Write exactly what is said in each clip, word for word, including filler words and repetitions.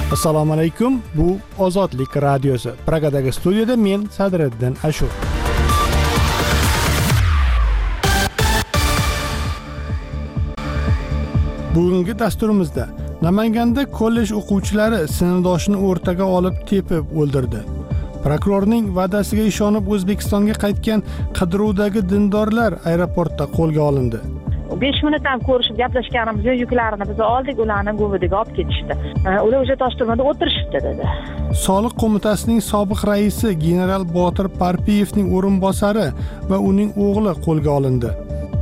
Assalomu alaykum. Bu Ozodlik radiosi. Pragadagi studiyada men Sadriddin Ashur. Bugungi dasturimizda Namanganda kollej o'quvchilari sinfdoshini o'rtaga olib tepib o'ldirdi. Prokurorning va'dasiga ishonib O'zbekistonga qaytgan qidiruvdagi dindorlar aeroportda qo'lga olindi. besh minut ham ko'rishib gaplashganimiz yo'q, yuklarini biz oldik, ularni Govidaga olib ketishdi. Ular o'sha Toshturmada o'tirishibdi dedi. Soliq qo'mitasining sobiq raisi general Botir Parpiyevning o'rinbosari va uning o'g'li qo'lga olindi.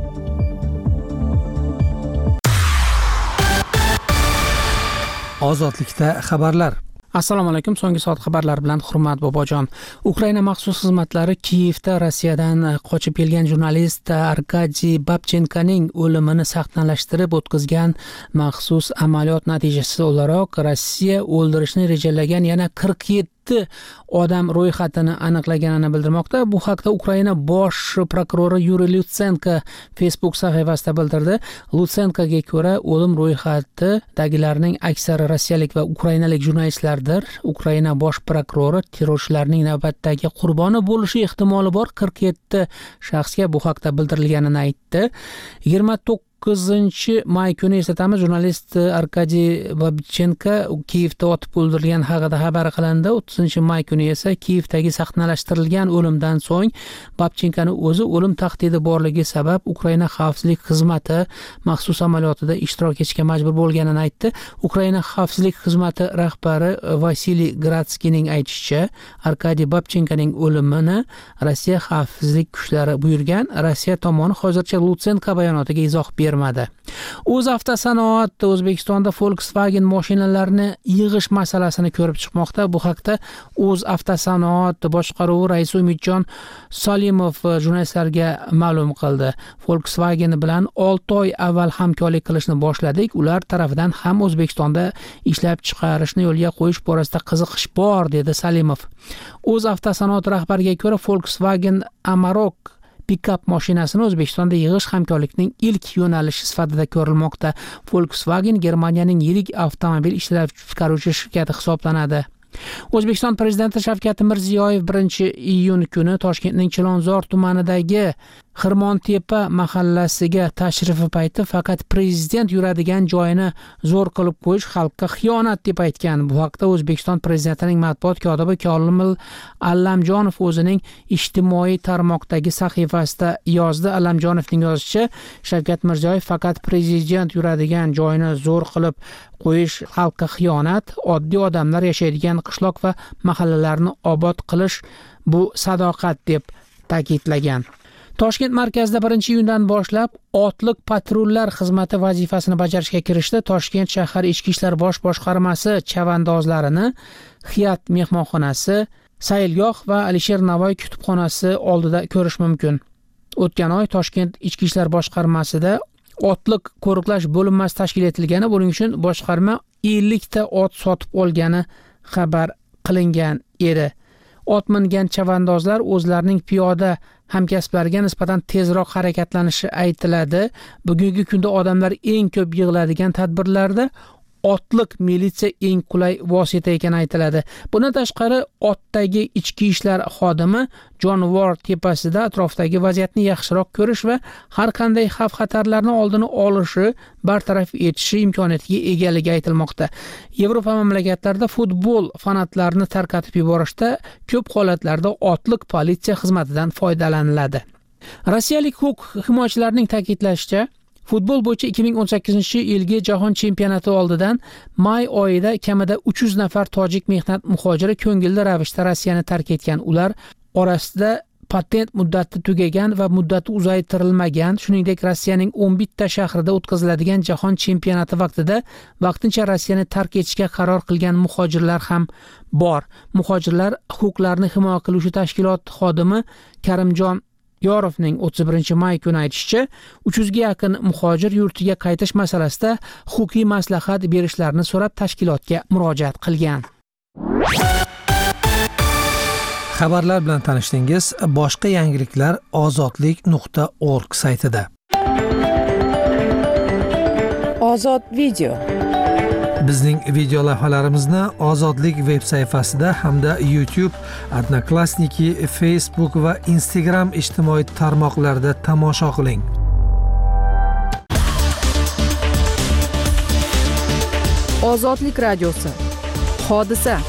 Ozodlikda xabarlar. Assalomu alaykum. So'nggi soat xabarlari bilan Hurmat Bobojon. Ukraina maxsus xizmatlari Kiyevda Rossiyadan qochib kelgan jurnalist Arkadiy Babchenkoning o'limini sahnalashtirib o'tkazgan maxsus amaliyot natijasi o'laroq Rossiya o'ldirishni rejalagan yana qirq yetti odam ro'yxatini aniqlaganini bildirmoqda. Bu haqda Ukraina bosh prokurori Yuriy Lutsenko Facebook sahifasida bildirdi. Lutsenkoga ko'ra, o'lim ro'yxatidagilarning aksari rossiyalik va ukrainalik jurnalistlardir. Ukraina bosh prokurori terrorchilarning navbatdagi qurboni bo'lishi ehtimoli bor qirq yetti shaxsga bu haqda bildirilganini aytdi. yigirma to'qqizinchi may kuni eslatamiz, jurnalist Arkadiy Babchenko Kiyevda otib o'ldirilgan haqida xabar qilindi. o'ttizinchi may kuni esa Kiyevdagi sahnalashtirilgan o'limdan so'ng Babchenkoni o'zi o'lim tahdidi borligi sabab Ukraina xavfsizlik xizmati maxsus amaliyotida ishtirok etishga majbur bo'lganini aytdi. Ukraina xavfsizlik xizmati rahbari Vasiliy Gradskiyning aytishicha, Arkadiy Babchenkoning o'limini Rossiya xavfsizlik kuchlari buyurgan. Rossiya tomoni hozircha Lutsenko bayonotiga izoh bermadi. O'z avtosanoat O'zbekistonda Volkswagen mashinalarini yig'ish masalasini ko'rib chiqmoqda. Bu haqda O'z avtosanoat boshqaruvi raisi Umidjon Solimov jurnalistlarga ma'lum qildi. Volkswagen bilan olti oy avval hamkorlik qilishni boshladik. Ular tarafidan ham O'zbekistonda ishlab chiqarishni yo'lga qo'yish borasida qiziqish bor, dedi Solimov. O'z avtosanoat rahbariga ko'ra, Volkswagen Amarok pikap mashinasini O'zbekistonda yig'ish hamkorlikning ilk yo'nalishi sifatida ko'rilmoqda. Volkswagen Germaniyaning yirik avtomobil ishlab chiqaruvchi shirkati hisoblanadi. O'zbekiston prezidenti Shavkat Mirziyoyev birinchi iyun kuni Toshkentning Chilonzor tumanidagi Xirmontepa mahallasiga tashrifi payti faqat prezident yuradigan joyini zo'r qilib qo'yish xalqqa xiyonat deb aytgan. Bu haqda O'zbekiston prezidentining matbuot kotibi Komil Allamjonov o'zining ijtimoiy tarmoqdagi sahifasida yozdi. Allamjonovning yozishicha, Shavkat Mirziyoyev faqat prezident yuradigan joyini zo'r qilib qo'yish xalqqa xiyonat, oddiy odamlar yashaydigan qishloq va mahallalarni obod qilish bu sadoqat deb ta'kidlagan. Toshkent markazida birinchi iyundan boshlab otliq patrullar xizmati vazifasini bajarishga kirishdi. Toshkent shahar ichki ishlar bosh boshqarmasi chavandozlarini Hiyat mehmonxonasi, Sayilgoh va Alisher Navoiy kutubxonasi oldida ko'rish mumkin. O'tgan oy Toshkent ichki ishlar boshqarmasida otliq qo'riqlash bo'linmasi tashkil etilgani, buning uchun boshqarma ellik ta ot sotib olgani xabar qilingan edi. Ot mingan chavandozlar o'zlarining piyoda hamkasblariga nisbatan tezroq harakatlanishi aytiladi. Bugungi kunda odamlar eng ko'p yig'iladigan tadbirlarda otliq militsiya eng qulay vosita ekani aytiladi. Bundan tashqari, otdagi ichki ishlar xodimi jonivor tepasida atrofdagi vaziyatni yaxshiroq ko'rish va har qanday xavf-xatarlarni oldini olishi, bartaraf etishi imkoniyatiga egaligi aytilmoqda. Yevropa mamlakatlarida futbol fanatlarini tarqatib yuborishda ko'p holatlarda otliq politsiya xizmatidan foydalaniladi. Rossiyalik huquq himoyachilarining ta'kidlashicha, futbol bo'yicha ikki ming o'n sakkizinchi yilgi jahon chempionati oldidan may oyida kamida uch yuz nafar tojik mehnat muhojiri ko'ngilli ravishda Rossiyani tark etgan. Ular orasida patent muddati tugagan va muddati uzaytirilmagan, shuningdek Rossiyaning o'n bitta shahrida o'tkaziladigan jahon chempionati vaqtida vaqtincha Rossiyani tark etishga qaror qilgan muhojirlar ham bor. Muhojirlar huquqlarini himoya qiluvchi tashkilot xodimi Karimjon Yorovning o'ttiz birinchi may kuni aytishicha, uch yuzga yaqin muhojir yurtiga qaytish masalasida huquqiy maslahat berishlarini so'rab tashkilotga murojaat qilgan. Xabarlar bilan tanishdingiz. Boshqa yangiliklar ozodlik nuqta org saytida. Ozod video. Bizning video lavhalarimizni Ozodlik veb sayfasida hamda YouTube, Odnoklassniki, Facebook va Instagram ijtimoiy tarmoqlarida tomosha qiling. Ozodlik radiosi. Hodisa.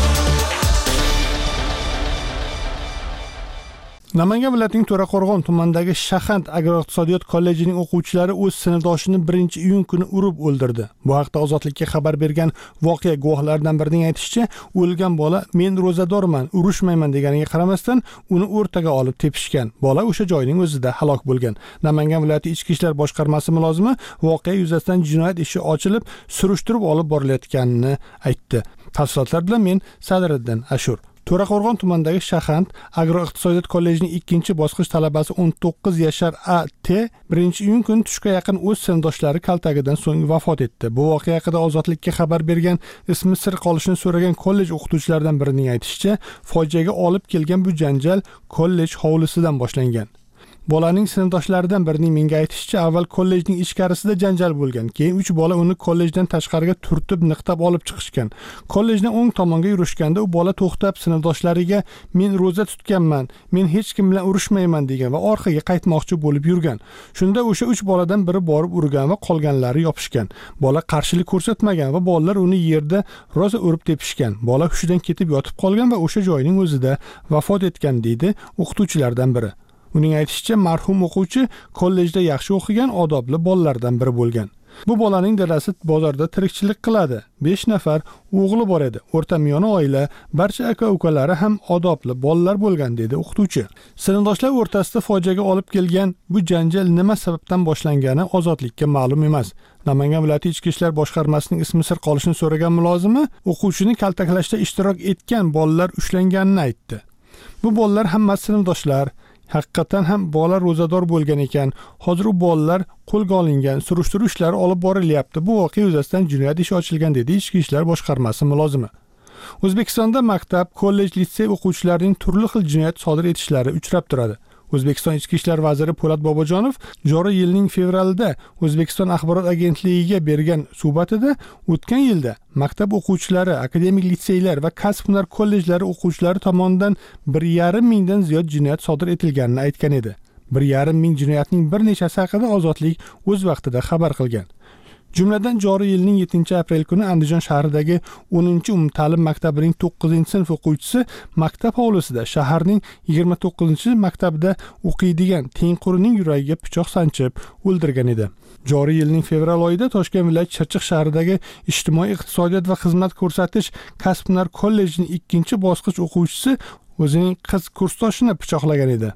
Namangan viloyatining To'raqo'rg'on tumanidagi Shahand agroiqtisodiyot kollejining o'quvchilari o'z sinfdoshini birinchi iyun kuni urib o'ldirdi. Bu haqda Ozodlikka xabar bergan voqea guvohlaridan birining aytishicha, o'lgan bola "Men ro'zadorman, urushmayman" deganiga qaramasdan uni o'rtaga olib tepishgan. Bola o'sha joyning o'zida halok bo'lgan. Namangan viloyati Ichki ishlar boshqarmasi mulozimi voqea yuzasidan jinoyat ishi ochilib, surishtirib olib borilayotganini aytdi. Tafsilotlar bilan men Sadriddin Ashur. To'raqo'rg'on tumanidagi Shahand agroiqtisodiyot kollejining ikkinchi bosqich talabasi o'n to'qqiz yashar A T birinchi iyun kuni tushga yaqin o'z sinfdoshlari kaltagidan so'ng vafot etdi. Bu voqea haqida Ozodlikka xabar bergan, ismi sir qolishini so'ragan kollej o'qituvchilaridan birining aytishicha, fojiaga olib kelgan bu janjal kollej hovlisidan boshlangan. Bolaning sinfdoshlaridan birining menga aytishicha, avval kollejning ichkarisida janjal bo'lgan. Keyin uch bola uni kollejdan tashqariga turtib, niqtab olib chiqishgan. Kollejdan o'ng tomonga yurishganda u bola to'xtab sinfdoshlariga "Men ro'za tutganman, men hech kim bilan urushmayman" degan va orqaga qaytmoqchi bo'lib yurgan. Shunda o'sha uch boladan biri borib urgan va qolganlari yopishgan. Bola qarshilik ko'rsatmagan va bolalar uni yerda rosa urib tepishgan. Bola hushidan ketib yotib qolgan va o'sha joyning o'zida vafot etgan, deydi o'qituvchilardan biri. Uning aytishicha, marhum o'quvchi kollejda yaxshi o'qigan, odobli bolalardan biri bo'lgan. Bu bolaning dadasi bozorda tirikchilik qiladi. besh nafar o'g'li bor edi. O'rtamiyona oila, barcha aka-ukalari ham odobli bolalar bo'lgan, dedi o'qituvchi. Sinfdoshlar o'rtasida fojiaga olib kelgan bu janjal nima sababdan boshlangani Ozodlikka ma'lum emas. Namangan viloyati Ichki ishlar boshqarmasining ismi sir qolishini so'ragan mulozimi o'quvchini kaltaklashda ishtirok etgan bolalar ushlanganini aytdi. Bu bolalar hammasi sinfdoshlar. Haqiqatan ham bola ro'zador bo'lgan ekan. Hozir u bolalar qo'lga olingan, surishtiruv ishlari olib borilyapti. Bu voqea yuzasidan jinoyat ishi ochilgan, dedi Ichki ishlar boshqarmasi mulozimi. O'zbekistonda maktab, kollej, litsey o'quvchilarining turli xil jinoyat sodir etishlari uchrab turadi. O'zbekiston Ichki ishlar vaziri Po'lat Bobojonov joriy yilning fevralida O'zbekiston axborot agentligiga bergan suhbatida o'tgan yilda maktab o'quvchilari, akademik litseylar va kasb-hunar kollejlari o'quvchilari tomonidan bir yarim mingdan ziyod jinoyat sodir etilganini aytgan edi. bir yarim ming jinoyatning bir nechasi haqida Ozodlik o'z vaqtida xabar qilgan. Jumladan joriy yilning yettinchi aprel kuni Andijon shahridagi o'ninchi umumta'lim maktabining to'qqizinchi sinf o'quvchisi maktab hovlisida shaharning yigirma to'qqizinchi maktabida o'qiydigan tengqurining yuragiga pichoq sanchib o'ldirgan edi. Joriy yilning fevral oyida Toshkent viloyati Chirchiq shahridagi ijtimoiy iqtisodiyot va xizmat ko'rsatish kasb-hunar kollejining ikkinchi bosqich o'quvchisi o'zining qiz kursdoshini pichoqlagan edi.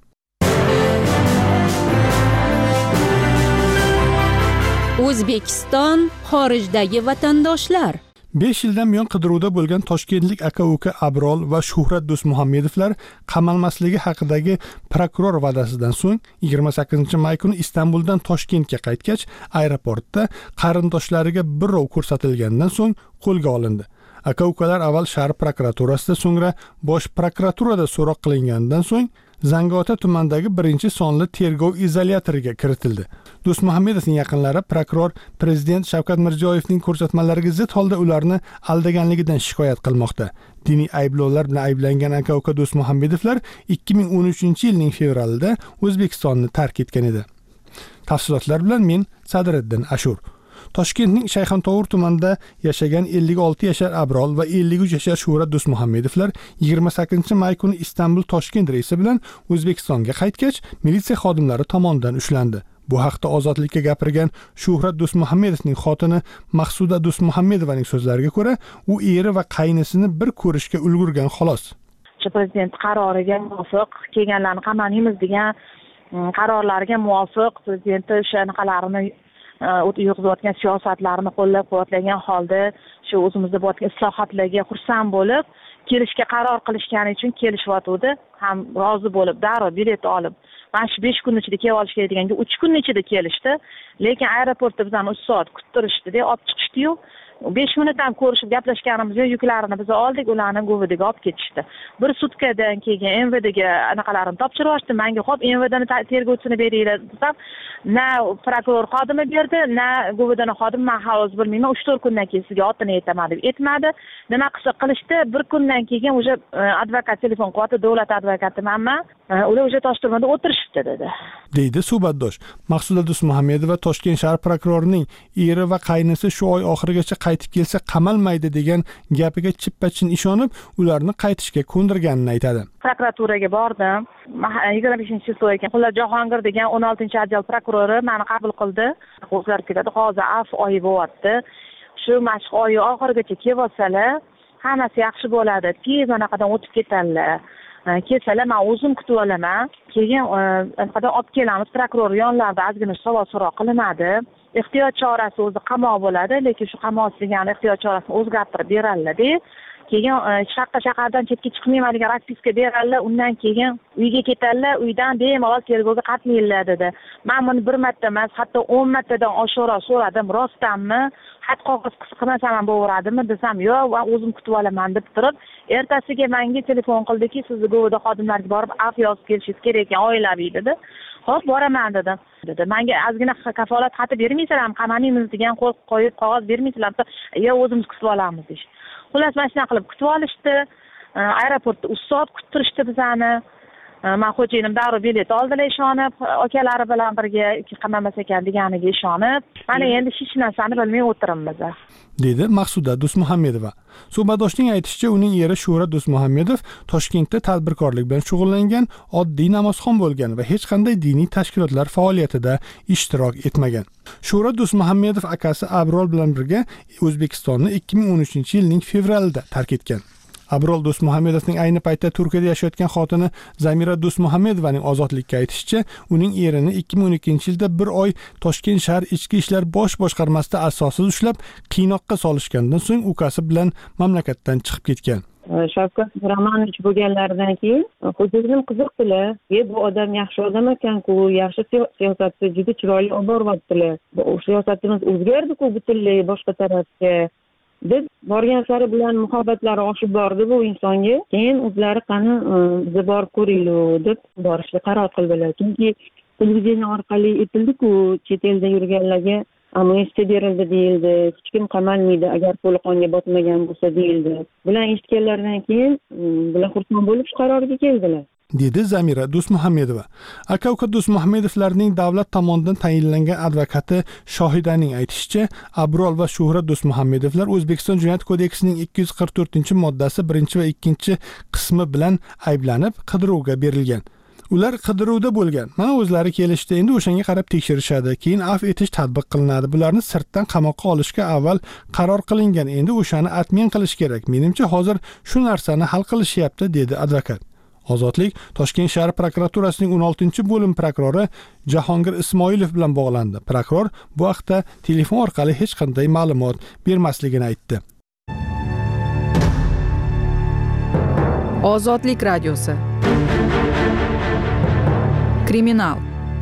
O'zbekiston xorijdagi vatandoshlar. besh yildan buyon qidiruvda bo'lgan toshkentlik aka-uka Abrol va Shuhrat Do'stmuhammedovlar qamalmasligi haqidagi prokuror va'dasidan so'ng yigirma sakkizinchi may kuni Istanbuldan Toshkentga qaytgach, aeroportda qarindoshlariga birrov ko'rsatilgandan so'ng qo'lga olindi. Aka-ukalar avval shahar prokuraturasida, so'ngra bosh prokuraturada so'roq qilingandan so'ng Zangiota tumanidagi birinchi sonli tergov izolyatoriga kiritildi. Do'stmuhammedovning yaqinlari prokuror prezident Shavkat Mirziyoyevning ko'rsatmalariga zid holda ularni aldaganligidan shikoyat qilmoqda. Diniy ayblovlar bilan ayblangan aka-uka Do'stmuhammedovlar ikki ming o'n uchinchi yilning fevralida O'zbekistonni tark etgan edi. Tafsilotlar bilan men Sadriddin Ashur. Toshkentning Shayxontohur tumanida yashagan ellik olti yashar Abrol va ellik uch yashar Shuhrat Do'stmuhammedovlar yigirma sakkizinchi may kuni Istanbul-Toshkent reysi bilan O'zbekistonga qaytgach, militsiya xodimlari tomonidan ushlandi. Bu haqda Ozodlikka gapirgan Shuhrat Do'stmuhammedovning xotini Maqsuda Do'stmuhammedovaning so'zlariga ko'ra, u eri va qaynisini bir ko'rishga ulgurgan xolos. Prezident qaroriga muvofiq kelganlarni qamalamiz degan qarorlarga muvofiq prezident o'shanaqalarini yurgizayotgan siyosatlarni qo'llab-quvvatlagan holda shu o'zimizda bo'layotgan islohotlarga xursand bo'lib, kelishga qaror qilishgani uchun kelishyotdi. Ham rozi bo'lib, darrov bilet olib, mana shu besh kun ichida kelib olish kerak deganga uch kun ichida kelishdi. Lekin aeroportda bizani uch soat kuttirishdi-da, olib chiqishdi-yu. besh minut ham ko'rishib gaplashganimiz yo'q, yuklarini biz oldik, ularni Govidaga olib ketishdi. Bir sutkadan keyin M V Dga anaqalarini topshirib yuborishdi. Menga xo'p M V Dni tergovchisini beringlar desam, na prokuror xodimi berdi, na Govidani xodimi, men hozir bilmayman, uch to'rt kundan keyin sizga otini aytaman deb aytmadi. Nima qilsa qilishdi, bir kundan keyin o'sha advokat telefon qilyapti, davlat advokati manman, ular o'sha Toshturmada o'tirishibdi dedi. deydi suhbatdosh. Maqsuda Do'stmuhammedova Toshkent shahar prokurorining eri va qaynisi shu oy oxirigacha qaytib kelsa qamalmaydi degan gapiga chippa-chin ishonib, ularni qaytishga ko'ndirganini aytadi. Prokuraturaga bordim. yigirma beshinchi chizma ekan. Xullas Jahongir degan o'n oltinchi otdel prokurori meni qabul qildi. O'zgarib ketadi. Hozir avf oyi bo'lyapti. Shu mashq oyi oxirigacha kelsalar, hammasi yaxshi bo'ladi. Tez anaqadan o'tib ketadilar. Kelsalar men o'zim kutib olaman. Keyin anaqadan olib kelamiz. Prokuror yonlarida ozgina savol so'roq qilinadi. Ehtiyot chorasi o'zi qamoq bo'ladi, lekin shu qamoq degan ehtiyot chorasini o'zgartirib beradilar-da. Keyin shaqqa shahardan chetga chiqmayman degan raspiska beradilar, undan keyin uyga ketadilar, uydan bemalol tergovga qatnayinglar dedi. Men buni bir marta emas, hatto o'n martadan oshiqroq so'radim, rostdanmi? Xat qog'oz qilmasam ham bo'laveradimi desam, yo'q, men o'zim kutib olaman deb turib, ertasiga menga telefon qildiki, sizni Govida xodimlariga borib afv yozib kelishingiz kerak ekan, oilaviy dedi. Xo'p, boraman dedim. Dedi, menga ozgina kafolat xati bermaysizlarmi? Qamanimiz degan qo'l qo'yib qog'oz bermaysizlarmi? Yo'q, o'zimiz kutib olamiz deydi. Xullas, mana shunday qilib kutib olishdi. Aeroportda uch soat kuttirishdi bizani. Men xo'jayinim darrov bilet oldilar ishonib, akalari bilan birga qamalmas ekan deganiga ishonib, mana endi hech narsani bilmay o'tiribmiz. dedi Maqsuda Do'stmuhammedova. Suhbatdoshning aytishicha, uning eri Shuhra Do'stmuhammedov Toshkentda tadbirkorlik bilan shug'ullangan oddiy namozxon bo'lgan va hech qanday diniy tashkilotlar faoliyatida ishtirok etmagan. Shuhra Do'stmuhammedov akasi Abrol bilan birga O'zbekistonni ikki ming o'n uchinchi yilning fevralida tark etgan. Abrol Do'stmuhammedovning ayni paytda Turkiyada yashayotgan xotini Zamira Do'stmuhammedovaning ozodlikka aytishicha, uning erini ikki ming o'n ikkinchi yilda bir oy Toshkent shahar ichki ishlar bosh boshqarmasida asossiz ushlab, qiynoqqa solishgandan so'ng ukasi bilan mamlakatdan chiqib ketgan. Shavkat Miromonovich bo'lganlaridan keyin xo'jayinim qiziqdilar. "E, bu odam yaxshi odam ekan-ku, yaxshi siyosatni juda chiroyli olib boryaptilar. Bu siyosatimiz o'zgardi-ku butunlay boshqa tarafga." deb borgan sari bilan muhabbatlari oshib bordi bu insonga. Keyin o'zlari qani bizni borib ko'ringlar deb borishga qaror qildilar. Chunki televideniya orqali aytildi-ku, chet elda yurganlarga amnistiya berildi deyildi, hech kim qamalmaydi agar qo'li qonga botmagan bo'lsa deyildi. Bular eshitganlaridan keyin bular xursand bo'lib shu qarorga keldilar. dedi Zamira Do'stmuhammedova. Aka-uka Do'stmuhammedovlarning davlat tomonidan tayinlangan advokati Shohidaning aytishicha, Abrol va Shuhra Do'stmuhammedovlar O'zbekiston Jinoyat kodeksining ikki yuz qirq to'rtinchi moddasi birinchi va ikkinchi qismi bilan ayblanib qidiruvga berilgan. Ular qidiruvda bo'lgan. Mana o'zlari kelishdi, endi o'shanga qarab tekshirishadi, keyin afv etish tatbiq qilinadi. Bularni sirtdan qamoqqa olishga avval qaror qilingan. Endi o'shani atmen qilish kerak. Menimcha hozir shu narsani hal qilishyapti, dedi advokat. Ozodlik Toshkent shahar prokuraturasining o'n oltinchi bo'lim prokurori Jahongir Ismoilov bilan bog'landi. Prokuror bu haqda telefon orqali hech qanday ma'lumot bermasligini aytdi. Ozodlik radiosi. Kriminal.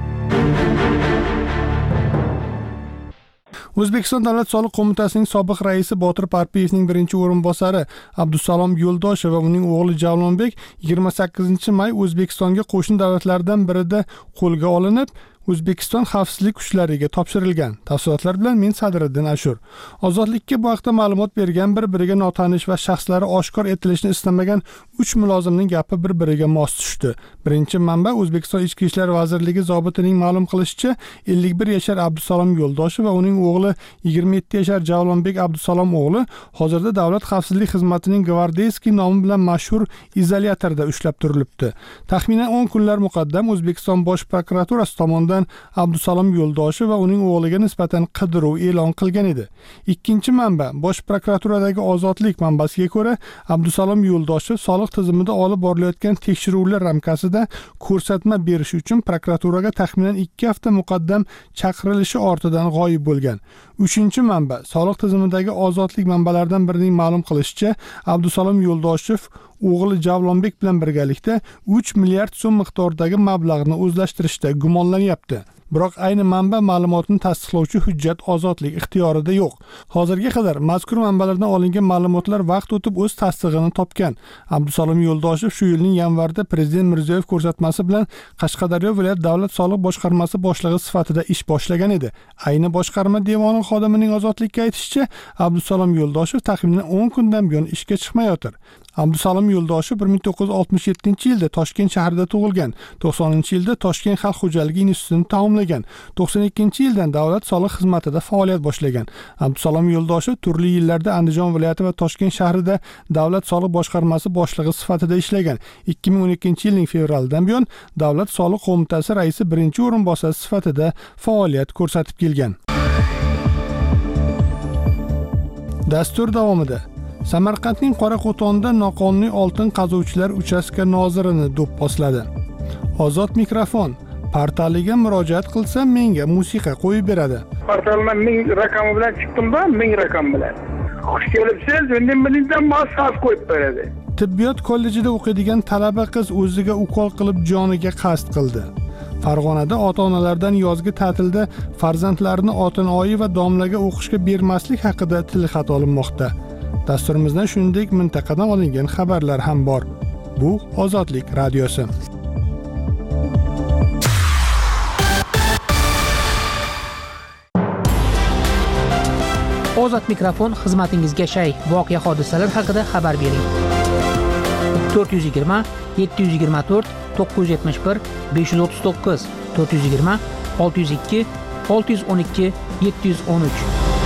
O'zbekiston Davlat soliq qo'mitasining sobiq raisi Botir Parpiyevning birinchi o'rinbosari Abdusalom Yo'ldoshev va uning o'g'li Javlonbek yigirma sakkizinchi may O'zbekistonga qo'shni davlatlardan birida qo'lga olinib, O'zbekiston xavfsizlik kuchlariga topshirilgan. Tafsilotlar bilan men Sadriddin Ashur. Ozodlikka bu haqda ma'lumot bergan bir-biriga notanish va shaxslari oshkor etilishini istamagan uch mulozimning gapi bir-biriga mos tushdi. Birinchi manba O'zbekiston Ichki ishlar vazirligi zobitining ma'lum qilishicha, ellik bir yashar Abdusalom Yo'ldoshev va uning o'g'li yigirma yetti yashar Javlonbek Abdusalom o'g'li hozirda Davlat xavfsizlik xizmatining Gvardeyskiy nomi bilan mashhur izolyatorda ushlab turilibdi. Taxminan o'n kunlar muqaddam O'zbekiston Bosh prokuraturasi tomonidan Abdusalom Yo'ldoshev va uning o'g'liga nisbatan qidiruv e'lon qilgan edi. Ikkinchi manba Bosh prokuraturadagi Ozodlik manbasiga ko'ra, Abdusalom Yo'ldoshev soliq tizimida olib borilayotgan tekshiruvlar ramkasida ko'rsatma berish uchun prokuraturaga taxminan ikki hafta muqaddam chaqirilishi ortidan g'oyib bo'lgan. Uchinchi manba soliq tizimidagi Ozodlik manbalaridan birining ma'lum qilishicha, Abdusalom Yo'ldoshev o'g'li Javlonbek bilan birgalikda uch milliard so'm miqdoridagi mablag'ni o'zlashtirishda gumonlanyapti. biroq ayni manba ma'lumotni tasdiqlovchi hujjat ozodlik ixtiyorida yo'q. Hozirga qadar mazkur manbalardan olingan ma'lumotlar vaqt o'tib o'z tasdig'ini topgan. Abdusalom Yo'ldoshev shu yilning yanvarida Prezident Mirziyoyev ko'rsatmasi bilan Qashqadaryo viloyat davlat soliq boshqarmasi boshlig'i sifatida ish boshlagan edi. Ayni boshqarma devoni xodimining ozodlikka aytishicha, Abdusalom Yo'ldoshev taxminan o'n kundan buyon ishga chiqmayotir. Abdusalom Yo'ldoshev bir ming to'qqiz yuz oltmish yettinchi yilda Toshkent shahrida tug'ilgan. to'qsoninchi yilda Toshkent xalq xo'jaligi institutini tamomlagan. to'qson ikkinchi yildan davlat soliq xizmatida faoliyat boshlagan. Abdusalom Yo'ldoshev turli yillarda Andijon viloyati va Toshkent shahrida davlat soliq boshqarmasi boshlig'i sifatida ishlagan. ikki ming o'n ikkinchi yilning fevralidan buyon davlat soliq qo'mitasi raisi birinchi o'rinbosari sifatida faoliyat ko'rsatib kelgan. Dastur davomida Samarqandning Qoraqo'tonda noqonuniy oltin qazuvchilar uchastka nozirini do'pposladi. Ozod mikrofon portaliga murojaat qilsa menga musiqa qo'yib beradi. Portalman ming raqami bilan chiqdim-da, ming raqam bilan. Xush kelibsiz, endi mendan mas'ul qo'yib beradi. Tibbiyot kollejida o'qiydigan talaba qiz o'ziga ukol qilib joniga qasd qildi. Farg'onada ota-onalardan yozgi ta'tilda farzandlarini Otinoyi va domlaga o'qishga bermaslik haqida tilxat olinmoqda. Dasturimizda shuningdek mintaqadan olingan xabarlar ham bor. Bu Ozodlik radiosi. Ozod mikrofon xizmatingizga shay. Voqea hodisalar haqida xabar bering. to'rt yuz yigirma yetti yuz yigirma to'rt to'qqiz yuz yetmish bir besh yuz o'ttiz to'qqiz to'rt yuz yigirma olti yuz ikki olti yuz o'n ikki yetti yuz o'n uch.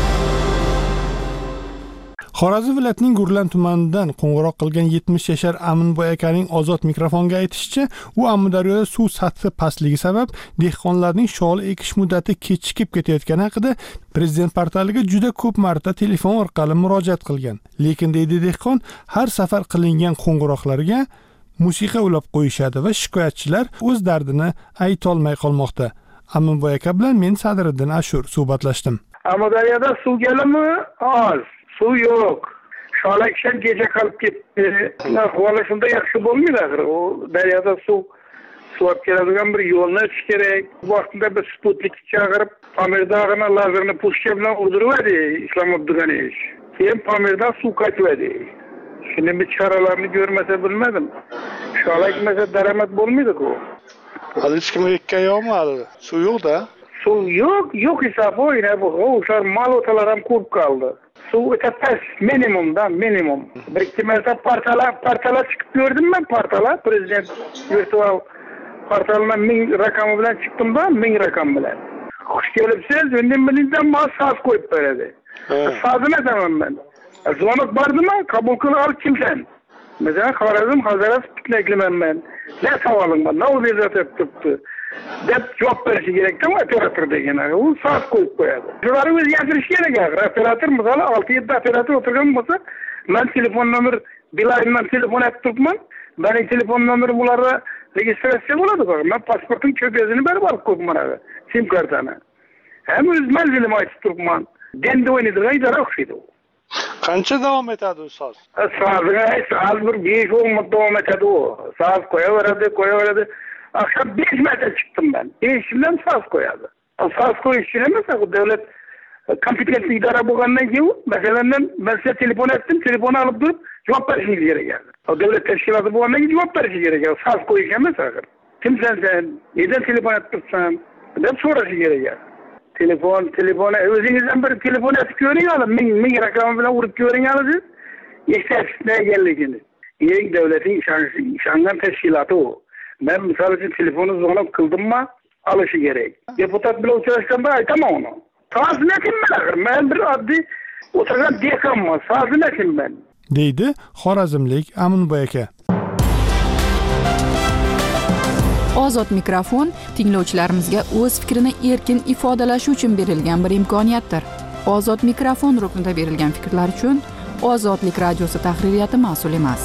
Xorazm viloyatining Gurlan tumanidan qo'ng'iroq qilgan yetmish yashar Aminboy akaning Ozod mikrofonga aytishicha, u Amudaryoda suv sathi pastligi sabab dehqonlarning sholi ekish muddati kechikib ketayotgani haqida Prezident portaliga juda ko'p marta telefon orqali murojaat qilgan. Lekin deydi dehqon, har safar qilingan qo'ng'iroqlarga musiqa ulab qo'yishadi va shikoyatchilar o'z dardini aytolmay qolmoqda. Aminboy aka bilan men Sadriddin Ashur suhbatlashdim. Amudaryoda suv kelimi oz. Suv yo'q. Sholakshar kecha qolib ketdi. Ahvoli shunda yaxshi bo'lmaydi axir. U daryoda suv suv keladigan bir yo'lni o'tish kerak. Bu vaqtda biz sputnik chaqirib, Pamirdag'ini lazerni pushka bilan urdirdi Islom Abdug'aniyev. Keyin Pamirdan suv qaytdi. Shuni bir choralarni ko'rmasa bilmadim. Sholakmasa daromad bo'lmaydi-ku. Hali hech kim ekkan yo'qmi hali? Suv yo'q-da. Suv yo'q, yo'q hisobi o'yna bu. O'sha mal o'talar ham ko'p qoldi. Suv o'ta past, minimumdan minimum. Bir ikki marta portalar, portalar chiqib ko'rdim men, portalar prezident virtual portalman ming raqami bilan chiqdim-da, ming raqam bilan. Xush kelibsiz, endi mendan mas'ul qo'yib beradi. Sazini aytaman men. Zvonok bordimi? Qabul qila ol kimsan? Mesela Xorazm Hazrat tiklayman men. Ne savolim bor? Ne o'zingizga turibdi? deb javob berishi kerak ekan operator degani. U soat qo'yib qo'yadi. Shularni o'zgartirish kerak. Operator misol olti yetti operator o'tirgan bo'lsa, men telefon nomer bilarimdan telefon aytib turibman. Mening telefon nomerim bularda registratsiya bo'ladi-ku. Men pasportning ko'piyasini berib olib qo'yibman hali. SIM kartani. Ham o'z manzilimni aytib turibman. Denda o'ynaydigan idora o'xshaydi. Qancha davom etadi u soat? Soatga soat bir besh o'n minut davom etadi u. Soat qo'yaveradi, qo'yaveradi. Akşam besh marta chiqdim ben. besh yildan soat qo'yadi. Soat qo'yish uchun emas, u davlat kompetentli idora bo'lgandan keyin, masalan, men sizga telefon etdim, telefon olib turib javob berishingiz kerak. O davlat tashkiloti bo'lgandan keyin javob berishi kerak. Soat qo'yish emas axir. Kimsan sen? Neden telefon etib turibsan? deb so'rashi kerak. Telefon, telefon, o'zingizdan bir telefon etib ko'ring, ming ming raqam bilan urib ko'ring siz. Eshitasiz ne ekanligini. Eng davlatning ishongan tashkiloti u. Ben misal için telefonu zorlab qildimmi, alishi kerak. Deputat bilan uchrashganda aytaman uni. Sazini kimman? Men bir oddiy o'tirgan dehqonman. Sazini kimman? deydi Xorazmlik Aminboy aka. Ozod mikrofon tinglovchilarimizga o'z fikrini erkin ifodalashi uchun berilgan bir imkoniyatdir. Ozod mikrofon ruknida berilgan fikrlar uchun Ozodlik radiosi tahririyati mas'ul emas.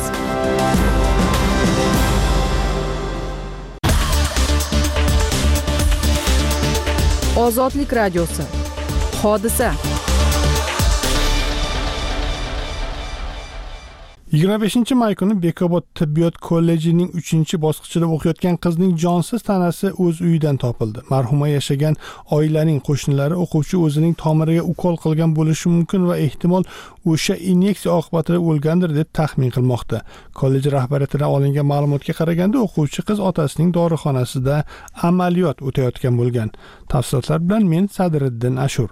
Ozodlik radiosi. Hodisa. yigirma beshinchi may kuni Bekobod tibbiyot kollejining uchinchi bosqichida o'qiyotgan qizning jonsiz tanasi o'z uyidan topildi. Marhuma yashagan oilaning qo'shnilari o'quvchi o'zining tomiriga ukol qilgan bo'lishi mumkin va ehtimol o'sha inyeksiya oqibatida o'lgandir deb taxmin qilmoqda. Kollej rahbariyatidan olingan ma'lumotga qaraganda o'quvchi qiz otasining dorixonasida amaliyot o'tayotgan bo'lgan. Tafsilotlar bilan men Sadriddin Ashur.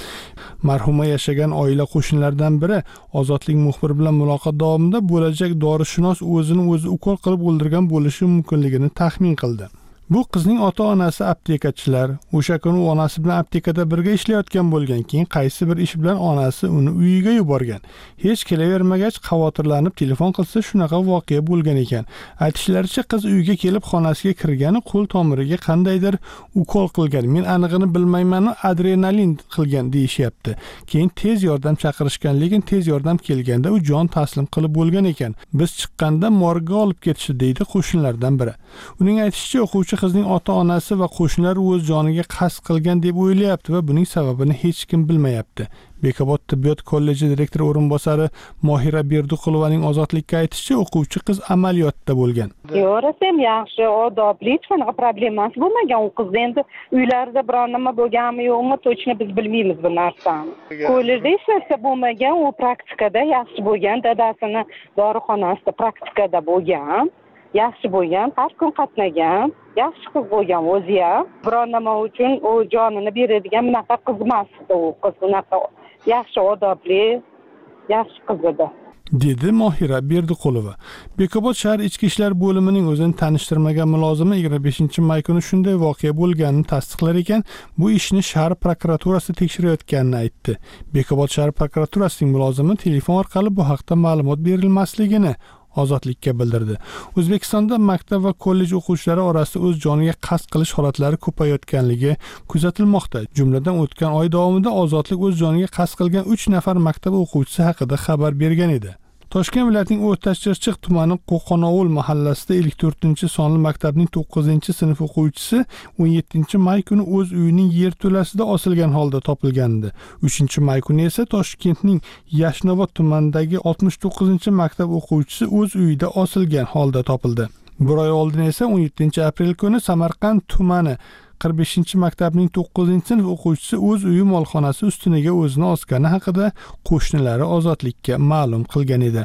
Marhuma yashagan oila qo'shnilaridan biri Ozodlik muxbiri bilan muloqot davomida bo'lajak dorishunos o'zini o'zi ukol qilib o'ldirgan bo'lishi mumkinligini taxmin qildi. Bu qizning ota-onasi aptekachilar. O'sha kuni u onasi bilan aptekada birga ishlayotgan bo'lgan. Keyin qaysi bir ish bilan onasi uni uyiga yuborgan. Hech kelavermagach xavotirlanib telefon qilsa shunaqa voqea bo'lgan ekan. Aytishlaricha qiz uyga kelib xonasiga kirgani qo'l tomiriga qandaydir ukol qilgan. Men anig'ini bilmayman, adrenalin qilgan deyishyapti. Keyin tez yordam chaqirishgan, lekin tez yordam kelganda u jon taslim qilib bo'lgan ekan. Biz chiqqanda morgga olib ketishdi deydi qo'shnilardan biri. Uning aytishicha o'quvchi qizning ota-onasi va qo'shnilar o'z joniga qasd qilgan deb o'ylayapti va buning sababini hech kim bilmayapti. Bekobod tibbiyot kolleji direktori o'rinbosari Mohira Berduqulovaning Ozodlikka aytishicha, o'quvchi qiz amaliyotda bo'lgan. Yo'q, rasm yaxshi, odobli, hech qanaqa problemasi bo'lmagan. U qiz endi uylarida biror nima bo'lganmi, yo'qmi, точно biz bilmaymiz bu narsani. Kollejda hech narsa bo'lmagan, u praktikada yaxshi bo'lgan, dadasini dorixonasida praktikada bo'lgan. Yaxshi bo'lgan, har kun qatnagan, yaxshi qiz bo'lgan o'zi ham. Biror nima uchun u jonini beradigan bunaqa qiz emas edi u qiz, bunaqa yaxshi odobli, yaxshi qiz edi. dedi Mohira Berdiqulova. Bekobod shahar ichki ishlar bo'limining o'zini tanishtirmagan mulozimi yigirma beshinchi may kuni shunday voqea bo'lganini tasdiqlar ekan, bu ishni shahar prokuraturasi tekshirayotganini aytdi. Bekobod shahar prokuraturasining mulozimi telefon orqali bu haqda ma'lumot berilmasligini Ozodlikka bildirdi. O'zbekistonda maktab va kollej o'quvchilari orasida o'z joniga qasd qilish holatlari ko'payayotganligi kuzatilmoqda. Jumladan o'tgan oy davomida Ozodlik o'z joniga qasd qilgan uch nafar maktab o'quvchisi haqida xabar bergan edi. Toshkent viloyatining O'rtachirchiq tumani Qo'qonovul mahallasida ellik to'rtinchi sonli maktabning to'qqizinchi sinf o'quvchisi o'n yettinchi may kuni o'z uyining yerto'lasida osilgan holda topilgandi. uchinchi may kuni esa Toshkentning Yashnobod tumanidagi oltmish to'qqizinchi maktab o'quvchisi o'z uyida osilgan holda topildi. Bir oy oldin esa o'n yettinchi aprel kuni Samarqand tumani qirq beshinchi maktabning to'qqizinchi sinf o'quvchisi o'z uyi molxonasi ustuniga o'zini osgani haqida qo'shnilari Ozodlikka ma'lum qilgan edi.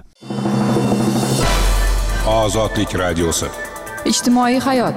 Ozodlik radiosi. Ijtimoiy hayot.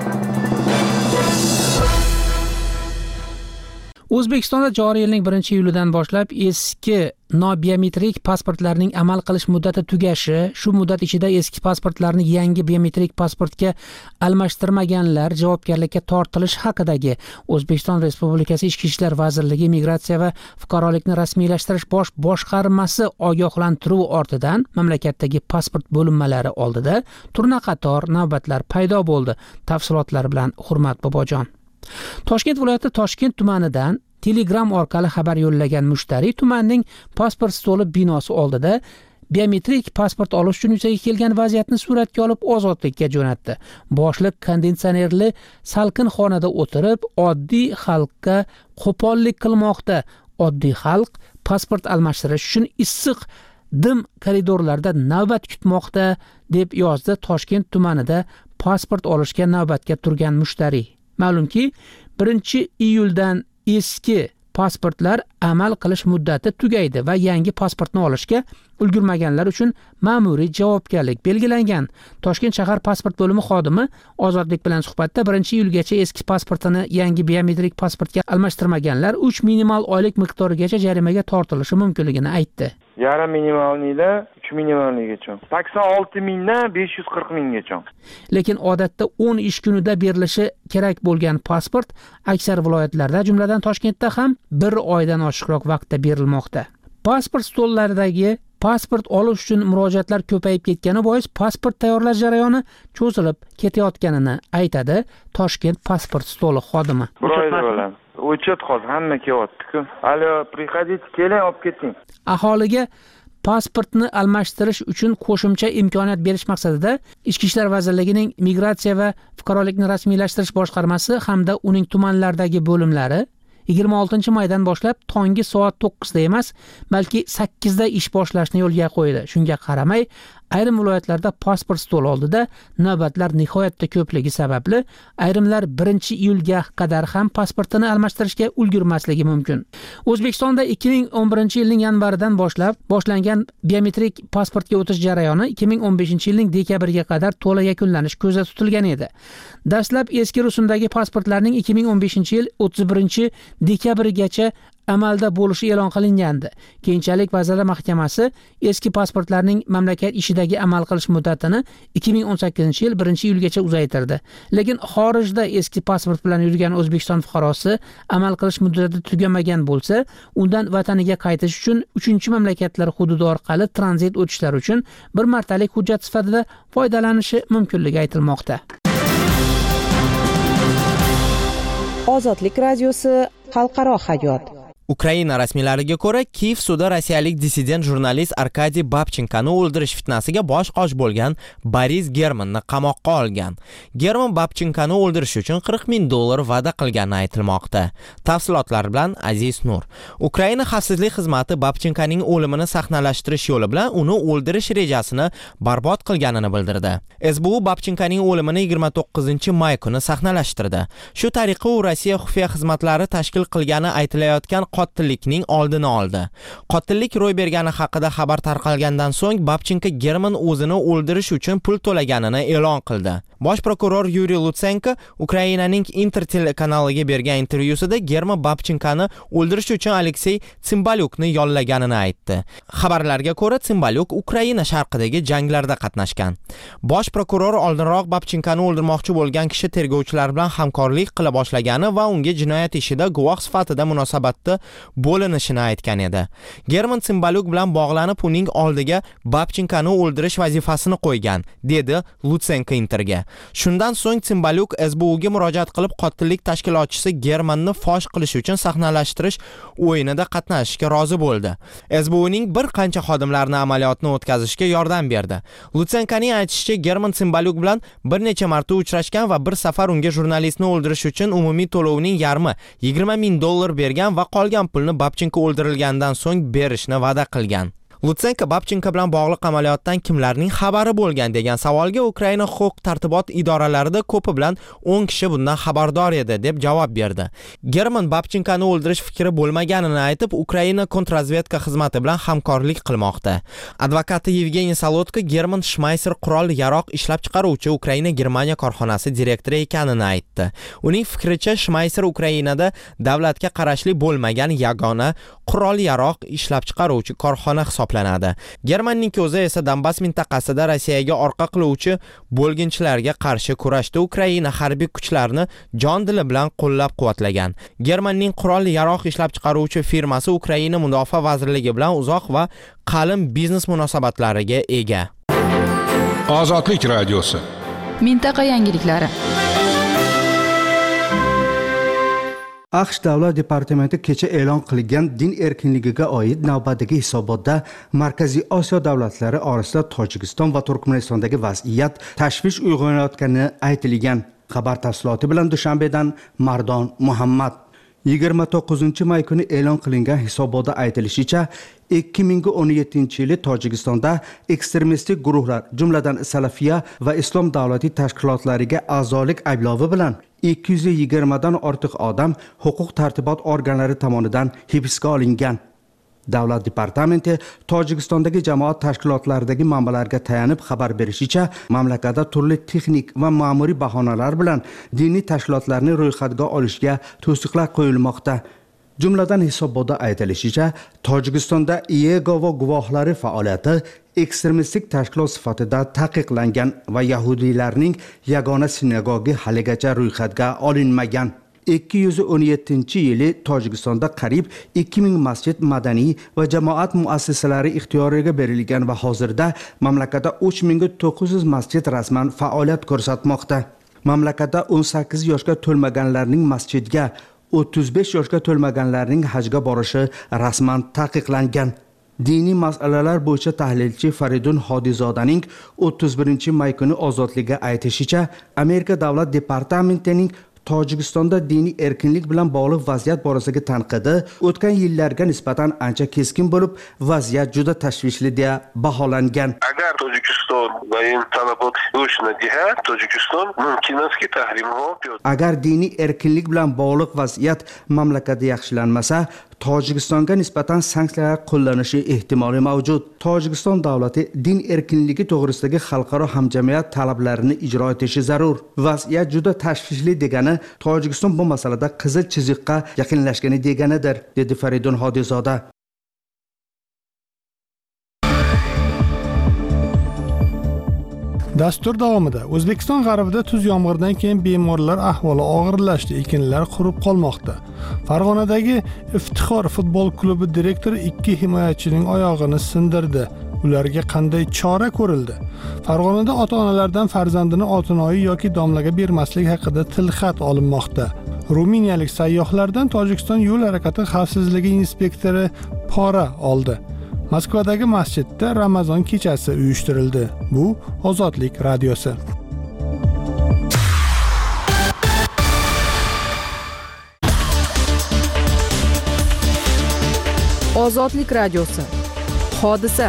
O'zbekistonda joriy yilning birinchi iyulidan boshlab eski nobiometrik pasportlarning amal qilish muddati tugashi, shu muddat ichida eski pasportlarni yangi biometrik pasportga almashtirmaganlar javobgarlikka tortilishi haqidagi O'zbekiston Respublikasi Ichki ishlar vazirligi Migratsiya va fuqarolikni rasmiylashtirish bosh boshqarmasi ogohlantiruvi ortidan mamlakatdagi pasport bo'linmalari oldida turnaqator navbatlar paydo bo'ldi. Tafsilotlar bilan Hurmat Bobojon. Toshkent viloyati Toshkent tumanidan Telegram orqali xabar yo'llagan mushtariy tumanning pasport stoli binosi oldida biometrik pasport olish uchun yuzaga kelgan vaziyatni suratga olib Ozodlikka jo'natdi. Boshliq konditsionerli salqin xonada o'tirib, oddiy xalqqa qo'pollik qilmoqda. Oddiy xalq pasport almashtirish uchun issiq dim koridorlarda navbat kutmoqda, deb yozdi Toshkent tumanida pasport olishga navbatga turgan mushtariy. Ma'lumki, birinchi iyuldan eski pasportlar amal qilish muddati tugaydi va yangi pasportni olishga ulgurmaganlar uchun ma'muriy javobgarlik belgilangan. Toshkent shahar pasport bo'limi xodimi Ozodlik bilan suhbatda birinchi iyulgacha eski pasportini yangi biometrik pasportga almashtirmaganlar uch minimal oylik miqdorigacha jarimaga tortilishi mumkinligini aytdi. Yarim minimalniydan uch minimalnigacha. sakson olti mingdan besh yuz qirq minggacha. Lekin odatda o'n ish kunida berilishi kerak bo'lgan pasport aksar viloyatlarda, jumladan Toshkentda ham bir oydan oshiqroq vaqtda berilmoqda. Pasport stollaridagi pasport olish uchun murojaatlar ko'payib ketgani bois pasport tayyorlash jarayoni cho'zilib ketayotganini aytadi Toshkent pasport stoli xodimi. Bir oyda bo'ladi. O'chat hozir hamma kelyapti-ku. Hali приходите, keling, olib keting. Aholiga pasportni almashtirish uchun qo'shimcha imkoniyat berish maqsadida Ichki ishlar vazirligining Migratsiya va fuqarolikni rasmiylashtirish boshqarmasi hamda uning tumanlardagi bo'limlari yigirma oltinchi maydan boshlab tongi soat to'qqizda emas, balki sakkizda ish boshlashni yo'lga qo'ydi. Shunga qaramay, ayrim viloyatlarda pasport stol oldida navbatlar nihoyatda ko'pligi sababli ayrimlar birinchi iyulga qadar ham pasportini almashtirishga ulgurmasligi mumkin. O'zbekistonda ikki ming o'n birinchi yilning yanvaridan boshlab boshlangan biometrik pasportga o'tish jarayoni ikki ming o'n beshinchi yilning dekabriga qadar to'la yakunlanish ko'zda tutilgan edi. Dastlab eski rusumdagi pasportlarning ikki ming o'n beshinchi yil o'ttiz birinchi dekabrigacha amalda bo'lishi e'lon qilingandi. Keyinchalik Vazirlar Mahkamasi eski pasportlarning mamlakat ishidagi amal qilish muddatini ikki ming o'n sakkizinchi yil birinchi iyulgacha uzaytirdi. Lekin xorijda eski pasport bilan yurgan O'zbekiston fuqarosi amal qilish muddati tugamagan bo'lsa, undan vataniga qaytish uchun uchinchi mamlakatlar hududi orqali tranzit o'tishlar uchun bir martalik hujjat sifatida foydalanishi mumkinligi aytilmoqda. Ozodlik radiosi xalqaro hayot. Ukraina rasmiylariga ko'ra, Kiyev sudi rossiyalik dissident jurnalist Arkadiy Babchenkani o'ldirish fitnasiga bosh qosh bo'lgan Boris Germanni qamoqqa olgan. German Babchenkani o'ldirish uchun qirq ming dollar va'da qilgani aytilmoqda. Tafsilotlar bilan Aziz Nur. Ukraina xavfsizlik xizmati Babchenkaning o'limini sahnalashtirish yo'li bilan uni o'ldirish rejasini barbod qilganini bildirdi. S B U Babchenkaning o'limini yigirma to'qqizinchi may kuni sahnalashtirdi. Shu tariqa u Rossiya xufiya xizmatlari tashkil qilgani aytilayotgan qotillikning oldini oldi. Qotillik ro'y bergani haqida xabar tarqalgandan so'ng Babchenko German o'zini o'ldirish uchun pul to'laganini e'lon qildi. Bosh prokuror Yuriy Lutsenko Ukrainaning Inter telekanaliga bergan intervyusida German Babchenkani o'ldirish uchun Aleksey Tsimbalyukni yollaganini aytdi. Xabarlarga ko'ra, Tsimbalyuk Ukraina sharqidagi janglarda qatnashgan. Bosh prokuror oldinroq Babchenkani o'ldirmoqchi bo'lgan kishi tergovchilar bilan hamkorlik qila boshlagani va unga jinoyat ishida guvoh sifatida munosabatda bo'linishini aytgan edi. German Tsimbalyuk bilan bog'lanib uning oldiga Babchenkani o'ldirish vazifasini qo'ygan, dedi Lutsenko Interga. Shundan so'ng Tsimbalyuk S B Uga murojaat qilib qotillik tashkilotchisi Germanni fosh qilish uchun sahnalashtirish o'yinida qatnashishga rozi bo'ldi. S B Uning bir qancha xodimlarini amaliyotni o'tkazishga yordam berdi. Lutsenkoning aytishicha, German Tsimbalyuk bilan bir necha marta uchrashgan va bir safar unga jurnalistni o'ldirish uchun umumiy to'lovning yarmi yigirma ming dollar bergan va qolgan pulni Babchenko o'ldirilgandan so'ng berishni va'da qilgan. Lutsenko Babchenko bilan bog'liq amaliyotdan kimlarning xabari bo'lgan degan savolga Ukraina huquq tartibot idoralarida ko'pi bilan o'n kishi bundan xabardor edi deb javob berdi. German Babchenkani o'ldirish fikri bo'lmaganini aytib, Ukraina kontrrazvedka xizmati bilan hamkorlik qilmoqda. Advokati Yevgeniy Solodko German Schmeiser qurol yaroq ishlab chiqaruvchi Ukraina Germaniya korxonasi direktori ekanini aytdi. Uning fikricha, Schmeiser Ukrainada davlatga qarashli bo'lmagan yagona qurol yaroq ishlab chiqaruvchi korxona hisoblanadi. Germanning o'zi esa Donbass mintaqasida Rossiyaga orqa qiluvchi bo'lginchilarga qarshi kurashda Ukraina harbiy kuchlarini jon dili bilan qo'llab-quvvatlagan. Germanning qurol yaroq ishlab chiqaruvchi firmasi Ukraina mudofaa vazirligi bilan uzoq va qalin biznes munosabatlariga ega. Ozodlik radiosi. Mintaqa yangiliklari. AQSh Davlat departamenti kecha e'lon qilgan din erkinligiga oid navbatdagi hisobotda Markaziy Osiyo davlatlari orasida Tojikiston va Turkmanistondagi vaziyat tashvish uyg'onayotgani aytilgan. Xabar tafsiloti bilan Dushanbedan Mardon Muhammad. yigirma to'qqizinchi may kuni e'lon qilingan hisobotda aytilishicha, ikki ming o'n yettinchi yili Tojikistonda ekstremistik guruhlar, jumladan Salafiya va Islom davlati tashkilotlariga a'zolik ayblovi bilan ikki yuz yigirma dan ortiq odam huquq tartibot organlari tomonidan hibsga olingan. Davlat departamenti Tojikistondagi jamoat tashkilotlaridagi manbalarga tayanib xabar berishicha, mamlakatda turli texnik va ma'muriy bahonalar bilan diniy tashkilotlarni ro'yxatga olishga to'siqlar qo'yilmoqda. Jumladan hisobotda aytilishicha, Tojikistonda Yegova guvohlari faoliyati ekstremistik tashkilot sifatida taqiqlangan va yahudiylarning yagona sinagogi haligacha ro'yxatga olinmagan. ikki yuz o'n yettinchi yili Tojikistonda qariyb ikki ming masjid, madaniy va jamoat muassasalari ixtiyoriga berilgan va hozirda mamlakatda uch ming to'qqiz yuz masjid rasman faoliyat ko'rsatmoqda. Mamlakatda o'n sakkiz yoshga to'lmaganlarning masjidga, o'ttiz besh yoshga to'lmaganlarning hajga borishi rasman taqiqlangan. Diniy masalalar bo'yicha tahlilchi Faridun Hodizodaning o'ttiz birinchi may kuni ozodlikka aytishicha, Amerika Davlat departamentining Tojikistonda diniy erkinlik bilan bog'liq vaziyat borasidagi tanqidi o'tgan yillarga nisbatan ancha keskin bo'lib, vaziyat juda tashvishli deya baholangan. Agar Tojikiston va in talabot o'shna jihat Tojikiston mumkin eski tahrimho agar diniy erkinlik bilan bog'liq vaziyat mamlakatda yaxshilanmasa Tojikistonga nisbatan sanksiyalar qo'llanishi ehtimoli mavjud. Tojikiston davlati din erkinligi to'g'risidagi xalqaro hamjamiyat talablarini ijro etishi zarur. Vaziyat juda tashvishli degani Tojikiston bu masalada qizil chiziqqa yaqinlashgani deganidir, dedi Faridun Hodizoda. Dastur davomida O'zbekiston g'arbida tuz yomg'irdan keyin bemorlar ahvoli og'irlashdi, ekinlar qurib qolmoqda. Farg'onadagi Iftixor futbol klubi direktori ikki himoyachining oyog'ini sindirdi. Ularga qanday chora ko'rildi? Farg'onada ota-onalardan farzandini otinoyi yoki domlaga bermaslik haqida tilxat olinmoqda. Ruminiyalik sayyohlardan Tojikiston yo'l harakati xavfsizligi inspektori pora oldi. Moskvadagi masjidda Ramazon kechasi uyushtirildi. Bu Ozodlik radiosi. Ozodlik radiosi. Hodisa.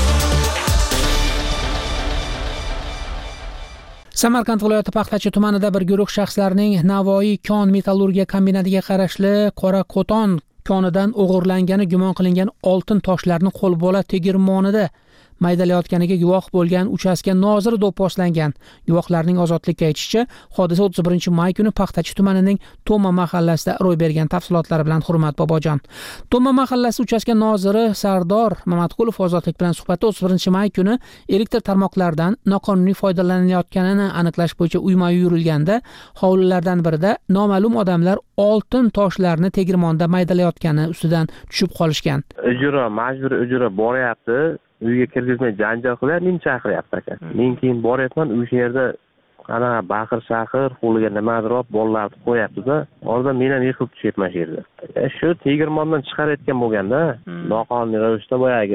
Samarqand viloyati Paxtachi tumanida bir guruh shaxslarning Navoiy kon metallurgiya kombinatiga qarashli Qora Qo'ton konidan o'g'irlangani gumon qilingan oltin toshlarni qo'lbola tegirmonida maydalayotganiga guvoh bo'lgan uchastka noziri do'pposlangan. Guvohlarning ozodlikka aytishicha, hodisa o'ttiz birinchi may kuni Paxtachi tumanining Toma mahallasida ro'y bergan. Tafsilotlari bilan Hurmat Bobojon. Toma mahallasi uchastka noziri Sardor Mamatqulov ozodlik bilan suhbatda o'ttiz birinchi may kuni elektr tarmoqlaridan noqonuniy foydalanilayotganini aniqlash bo'yicha uyma-uy yurilganda, hovlilardan birida noma'lum odamlar oltin toshlarni tegirmonda maydalayotgani ustidan tushib qolishgan. Ijro, majburiy ijro boryapti. Uyga kirgizmay janjal qilyapti, men chaqiryapti aka. Men keyin boryapman, o'sha yerda qana baqir shaqir, qo'liga nimadir olib bolalarni qo'yapti-da, oradan men ham yiqilib tushyapman shu yerda. Shu tegirmondan chiqarayotgan bo'lganda, noqonuniy ravishda boyagi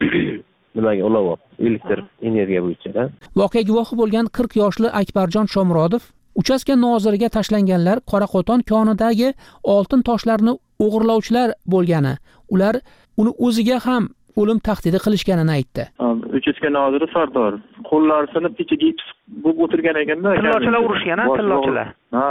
nimaga ulab elektr energiya bo'yicha. Voqea guvohi bo'lgan qirq yoshli Akbarjon Shomurodov uchastka noziriga tashlanganlar Qoraqo'ton konidagi oltin toshlarni o'g'irlovchilar bo'lgani, ular uni o'ziga ham o'lim tahdidi qilishganini aytdi. Uchastka noziri Sardor qo'llari sinib ichiga bo'lib o'tirgan ekanda. Tillochilar urushgan, ha, tillochilar. Ha,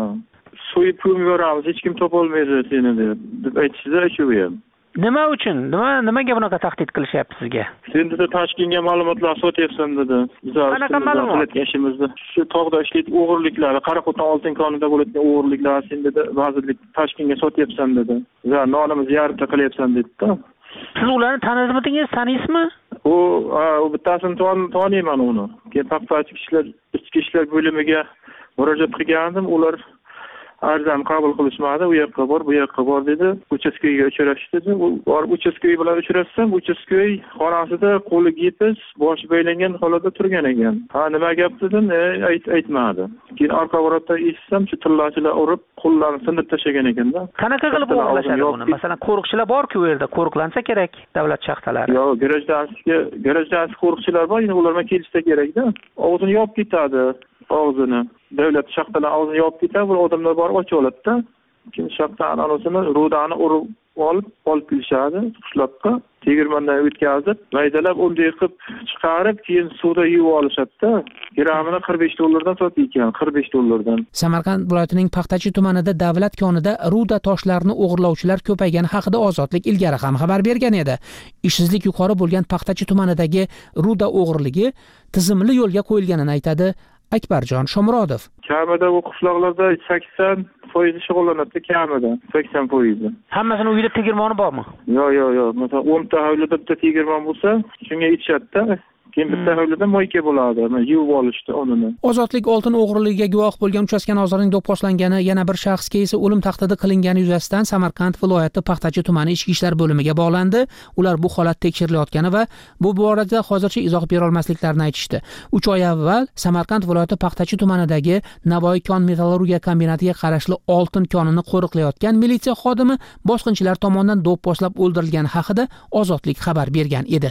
so'yib ko'mib yuboramiz, hech kim topolmaydi seni deb aytishdi shu ham. Nima uchun? Nima nimaga bunaqa tahdid qilishyapti sizga? Sen dedi Toshkentga ma'lumotlar sotyapsan dedi. Biz qanaqa ma'lumot? Ishimizda shu tog'da ishlaydi o'g'irliklar, Qoraqo'ton oltin konida bo'lgan o'g'irliklar sen dedi vazirlik Toshkentga sotyapsan dedi. Va nonimizni yarimta qilyapsan dedi-da. Siz ularni tanidingiz, taniysizmi? U, u bittasini taniyman uni. Keyin Paxtachi ishlar, ichki ishlar bo'limiga murojaat qilgandim, ular arzani qabul qilishmadi. U yoqqa bor, bu yoqqa bor dedi. Uchastkuyga uchrash dedi. U borib uchastkuy bilan uchrashsam, uchastkuy xonasida qo'li gipis, boshi baylangan holada turgan ekan. Ha, nima gap dedim, ayt aytmadi. Keyin orqa varotda eshitsam, shu tillochilar urib, qo'llarini sindirib tashlagan ekanda. Qanaqa qilib o'g'irlashadi buni? Masalan, qo'riqchilar bor-ku u yerda, qo'riqlansa kerak davlat shaxtalari. Yo'q, garajdanskiga, garajdanski qo'riqchilar bor, endi ularga kelishsa kerak-da. Og'zini yopib ketadi, og'zini. Davlat shaxtalar og'zini yopib ketadi, bir odamlar borib ochib oladi-da. Keyin shaxta anosini rudani urib olib, olib kelishadi qishloqqa. Tegirmondan o'tkazib, maydalab unday qilib chiqarib, keyin suvda yuvib olishadi-da. Gramini qirq besh dollardan sotayotgan, qirq besh dollardan. Samarqand viloyatining Paxtachi tumanida davlat konida ruda toshlarni o'g'irlovchilar ko'paygani haqida Ozodlik ilgari ham xabar bergan edi. Ishsizlik yuqori bo'lgan Paxtachi tumanidagi ruda o'g'irligi tizimli yo'lga qo'yilganini aytadi Akbarjon Shomurodov. Kamida bu qishloqlarda sakson foiz shug'ullanadi, kamida sakson foiz. Hammasini uyida tegirmoni bormi? Yo'q, yo'q, yo'q. Masalan, o'n ta hovlida bitta tegirmon bo'lsa, shunga yetishadi-da. Keyin bitta hovlida moyka bo'ladi, yuvib olishdi unini. Ozodlik oltin o'g'irligiga guvoh bo'lgan uchastka nozirining do'pposlangani, yana bir shaxsga esa o'lim tahdidi qilingani yuzasidan Samarqand viloyati Paxtachi tumani ichki ishlar bo'limiga bog'landi. Ular bu holat tekshirilayotgani va bu borada hozircha izoh bera olmasliklarini aytishdi. uch oy avval Samarqand viloyati Paxtachi tumanidagi Navoiy kon metallurgiya kombinatiga qarashli oltin konini qo'riqlayotgan militsiya xodimi bosqinchilar tomonidan do'pposlab o'ldirilgani haqida Ozodlik xabar bergan edi.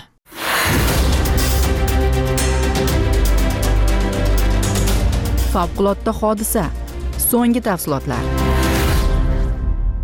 Favqulodda hodisa. So'nggi tafsilotlar.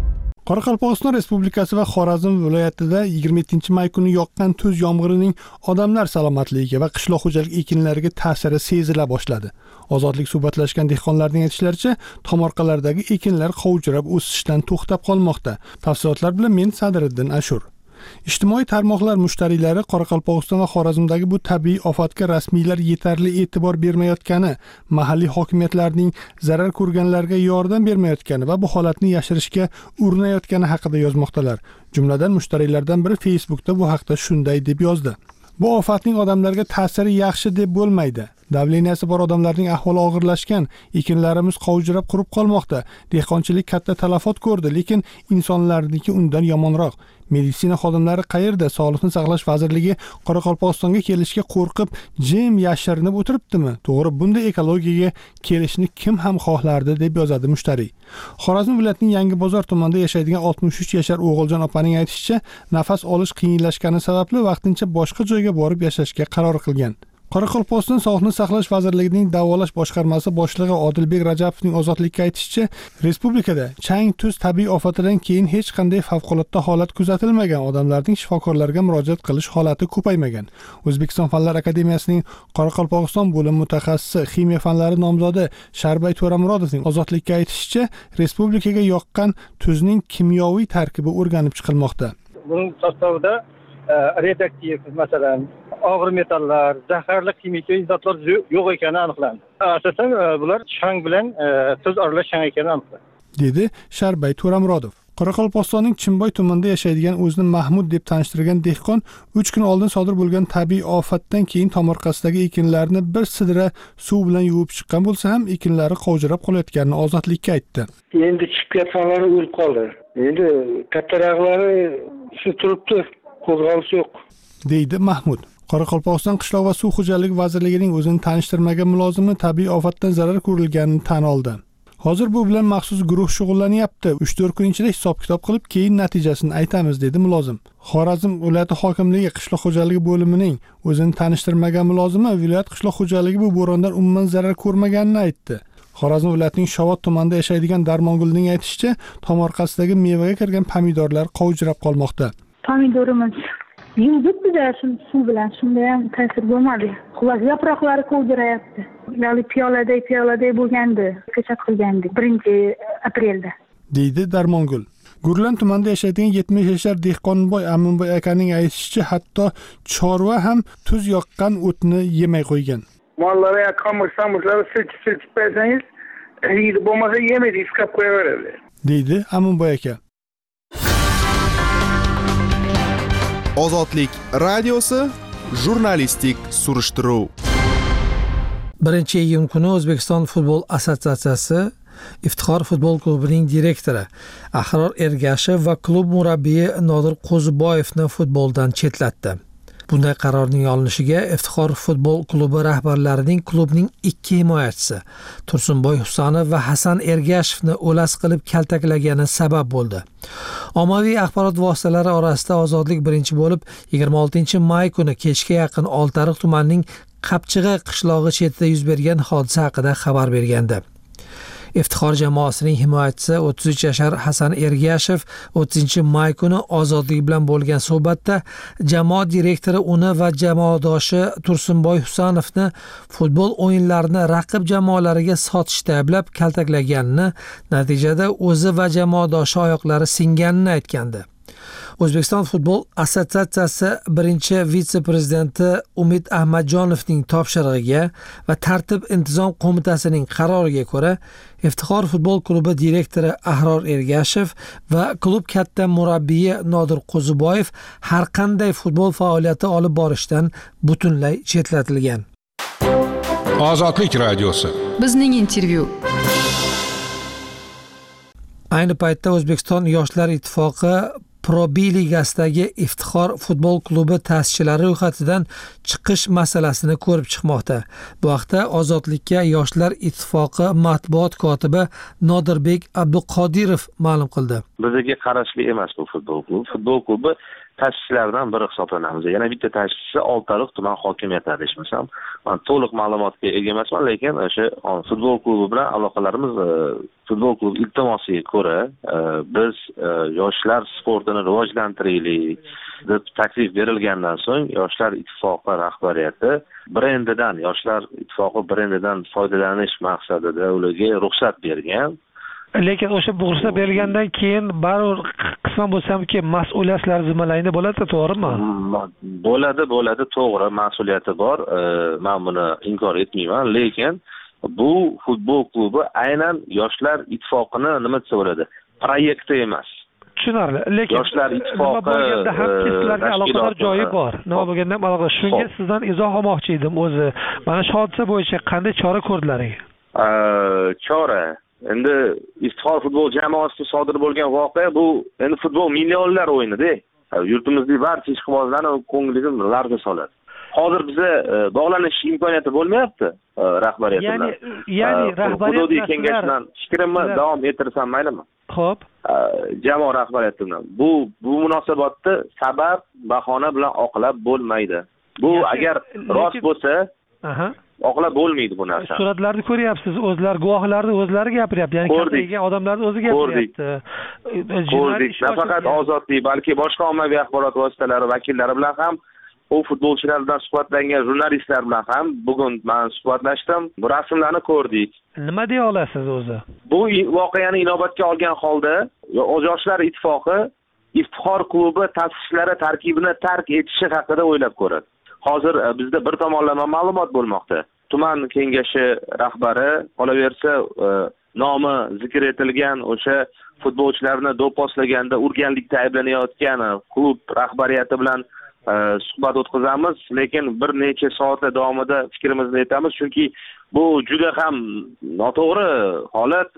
Qoraqalpog'iston Respublikasi va Xorazm viloyatida yigirma yettinchi may kuni yoqqan tuz yomg'irining odamlar salomatligiga va qishloq xo'jalik ekinlariga ta'siri sezila boshladi. Ozodlik suhbatlashgan dehqonlarning aytishlaricha, tomorqalardagi ekinlar qovjirab o'sishdan to'xtab qolmoqda. Tafsilotlar bilan men Sadriddin Ashur. Ijtimoiy tarmoqlar mushtariylari Qoraqalpog'iston va Xorazmdagi bu tabiiy ofatga rasmiylar yetarli e'tibor bermayotgani, mahalliy hokimiyatlarning zarar ko'rganlarga yordam bermayotgani va bu holatni yashirishga urinayotgani haqida yozmoqdalar. Jumladan mushtariylardan biri Facebookda bu haqda shunday deb yozdi: Bu ofatning odamlarga ta'siri yaxshi deb bo'lmaydi. Davleniyasi bor odamlarning ahvoli og'irlashgan, ekinlarimiz qovjirab qurib qolmoqda. Dehqonchilik katta talafot ko'rdi, lekin insonlarniki undan yomonroq. Meditsina xodimlari qayerda? Sog'liqni saqlash vazirligi Qoraqalpog'istonga kelishga qo'rqib, jim yashirinib o'tiribdimi? To'g'ri, bunday ekologiyaga kelishni kim ham xohlardi deb yozadi mushtariy. Xorazm viloyatining Yangibozor tumanida yashaydigan oltmish uch yashar O'g'iljon opaning aytishicha, nafas olish qiyinlashgani sababli vaqtincha boshqa joyga borib yashashga qaror qilgan. Qoraqalpog'iston Sog'liqni saqlash vazirligining davolash boshqarmasi boshlig'i Odilbek Rajapovning ozodlikka aytishicha, respublikada chang tuz tabiiy ofatidan keyin hech qanday favqulodda holat kuzatilmagan, odamlarning shifokorlarga murojaat qilish holati ko'paymagan. O'zbekiston Fanlar akademiyasining Qoraqalpog'iston bo'limi mutaxassisi, ximiya fanlari nomzodi Sharbay To'ramurodovning ozodlikka aytishicha, respublikaga yoqqan tuzning kimyoviy tarkibi o'rganib chiqilmoqda. Buning sostavida radioaktiv, masalan, og'ir metallar, zaharli kimyoviy zotlar yo'q ekani aniqlandi. Asosan bular chang bilan tuz aralash chang ekani aniqlandi, dedi Sharbay To'ramurodov. Qoraqalpog'istonning Chimboy tumanida yashaydigan o'zini Mahmud deb tanishtirgan dehqon uch kun oldin sodir bo'lgan tabiiy ofatdan keyin tomorqasidagi ekinlarni bir sidra suv bilan yuvib chiqqan bo'lsa ham ekinlari qovjirab qolayotganini ozodlikka aytdi. Endi chiqib ketganlari o'lib qoldi. Endi kattaraqlari shu turibdi, qo'zg'alish yo'q, deydi Mahmud. Qoraqalpog'iston Qishloq va suv xo'jaligi vazirligining o'zini tanishtirmagan mulozimi tabiiy ofatdan zarar ko'rilganini tan oldi. Hozir bu bilan maxsus guruh shug'ullanyapti. uch to'rt kun ichida hisob-kitob qilib, keyin natijasini aytamiz, dedi mulozim. Xorazm viloyati hokimligi Qishloq xo'jaligi bo'limining o'zini tanishtirmagan mulozimi viloyat qishloq xo'jaligi bu bo'rondan umuman zarar ko'rmaganini aytdi. Xorazm viloyatining Shovot tumanida yashaydigan Darmongulning aytishicha, tomorqasidagi mevaga kirgan pomidorlar qovjirab qolmoqda. Pomidorimiz yuvdik-da suv bilan, shunda ham ta'sir bo'lmadi. Xullas, yaproqlari qovjirayapti. Ya'ni piyoladay piyoladay bo'lgandi, ko'chat qilgandik birinchi aprelda, deydi Darmongul. Gurlan tumanida yashaydigan yetmish yashar Dehqonboy Aminboy akaning aytishicha, hatto chorva ham tuz yoqqan o'tni yemay qo'ygan. Mollarga qamush-samushlarni silchib bersangiz, yeydi, bo'lmasa yemaydi, iskab qo'yaveradi, deydi Aminboy aka. Ozodlik radiosi jurnalistik surishtiruv. birinchi iyun kuni O'zbekiston futbol assotsiatsiyasi Iftixor futbol klubining direktori Ahror Ergashev va klub murabbiyi Nodir Qo'ziboyevni futboldan chetlatdi. Bunday qarorning olinishiga Iftixor futbol klubi rahbarlarining klubning ikki himoyachisi Tursunboy Husanov va Hasan Ergashevni o'las qilib kaltaklagani sabab bo'ldi. Ommaviy axborot vositalari orasida ozodlik birinchi bo'lib yigirma oltinchi may kuni kechga yaqin Oltiariq tumanining Qapchig'i qishlog'i chetida yuz bergan hodisa haqida xabar bergandi. Iftixor jamoasining himoyachisi o'ttiz uch yashar Hasan Ergashev o'ttizinchi may kuni ozodlik bilan bo'lgan suhbatda jamoa direktori uni va jamoadoshi Tursunboy Husanovni futbol o'yinlarini raqib jamoalariga sotishda ayblab kaltaklaganini, natijada o'zi va jamoadoshi oyoqlari singanini aytgandi. O'zbekiston futbol assotsiatsiyasi birinchi vitse-prezidenti Umid Ahmadjonovning topshirig'iga va tartib intizom qo'mitasining qaroriga ko'ra Iftixor futbol klubi direktori Ahror Ergashev va klub katta murabbiyi Nodir Qo'ziboyev har qanday futbol faoliyati olib borishdan butunlay chetlatilgan. Ozodlik radiosi. Bizning intervyu. Ayni paytda O'zbekiston Yoshlar ittifoqi Pro B ligasidagi Iftixor futbol klubi ta'sischilari ro'yxatidan chiqish masalasini ko'rib chiqmoqda. Bu haqda Ozodlikka Yoshlar ittifoqi matbuot kotibi Nodirbek Abduqodirov ma'lum qildi. Bizga qarashli emas bu futbol klubi. Futbol klubi tashkilotlardan biri hisoblanamiz. Yana bitta tashkilotchi Oltiariq tuman hokimiyati adashmasam. Men to'liq ma'lumotga ega emasman, lekin o'sha futbol klubi bilan aloqalarimiz futbol klubi iltimosiga ko'ra biz yoshlar sportini rivojlantiraylik deb taklif berilgandan so'ng Yoshlar ittifoqi rahbariyati brendidan, Yoshlar ittifoqi brendidan foydalanish maqsadida ularga ruxsat bergan. Lekin o'sha ruxsat berilgandan keyin baribir qisman bo'lsa hamki mas'uliyatlar zimmalayda bo'ladi, to'g'rimi? Bo'ladi, bo'ladi, to'g'ri, mas'uliyati bor. Men buni inkor etmayman, lekin bu futbol klubi aynan Yoshlar ittifoqini nima desa bo'ladi? Proyekti emas. Tushunarli. Lekin Yoshlar ittifoqi bo'lganda ham sizlarga aloqador joyi bor. Nima bo'lganda ham aloqa. Shunga sizdan izoh olmoqchi edim o'zi. Mana shu hodisa bo'yicha qanday chora ko'rdilaring? Chora endi Iftixor futbol jamoasida sodir bo'lgan voqea bu endi futbol millionlar o'yini-da. Yurtimizning barcha ishqibozlarni ko'ngliga larza soladi. Hozir biza bog'lanish imkoniyati bo'lmayapti rahbariyat bilan. Ya'ni, ya'ni rahbariyat hududiy kengashdan fikrimni davom ettirsam maylimi? Xo'p. Jamoa rahbariyati bilan bu bu munosabatni sabab bahona bilan oqlab bo'lmaydi. Bu agar rost bo'lsa, aha, oqlab bo'lmaydi bu narsa. Suratlarni ko'ryapsiz, o'zlar guvohlarni o'zlari gapiryapti, ya'ni katta odamlarning o'zi gapiryapti. Ko'rdik. Nafaqat Ozodlik, balki boshqa ommaviy axborot vositalari vakillari bilan ham, u futbolchilar bilan suhbatlangan jurnalistlar bilan ham bugun men suhbatlashdim. Bu rasmlarni ko'rdik. Nima deya olasiz o'zi? Bu voqeani inobatga olgan holda Yoshlar ittifoqi Iftixor klubi ta'sischilari tarkibini tark etishi haqida o'ylab ko'radi. Hozir bizda bir tomonlama ma'lumot bo'lmoqda. Tuman kengashi rahbari qolaversa nomi zikr etilgan o'sha futbolchilarni do'pposlaganda urganlikda ayblanayotgan klub rahbariyati bilan suhbat o'tkazamiz, lekin bir necha soatlar davomida fikrimizni aytamiz, chunki bu juda ham noto'g'ri holat.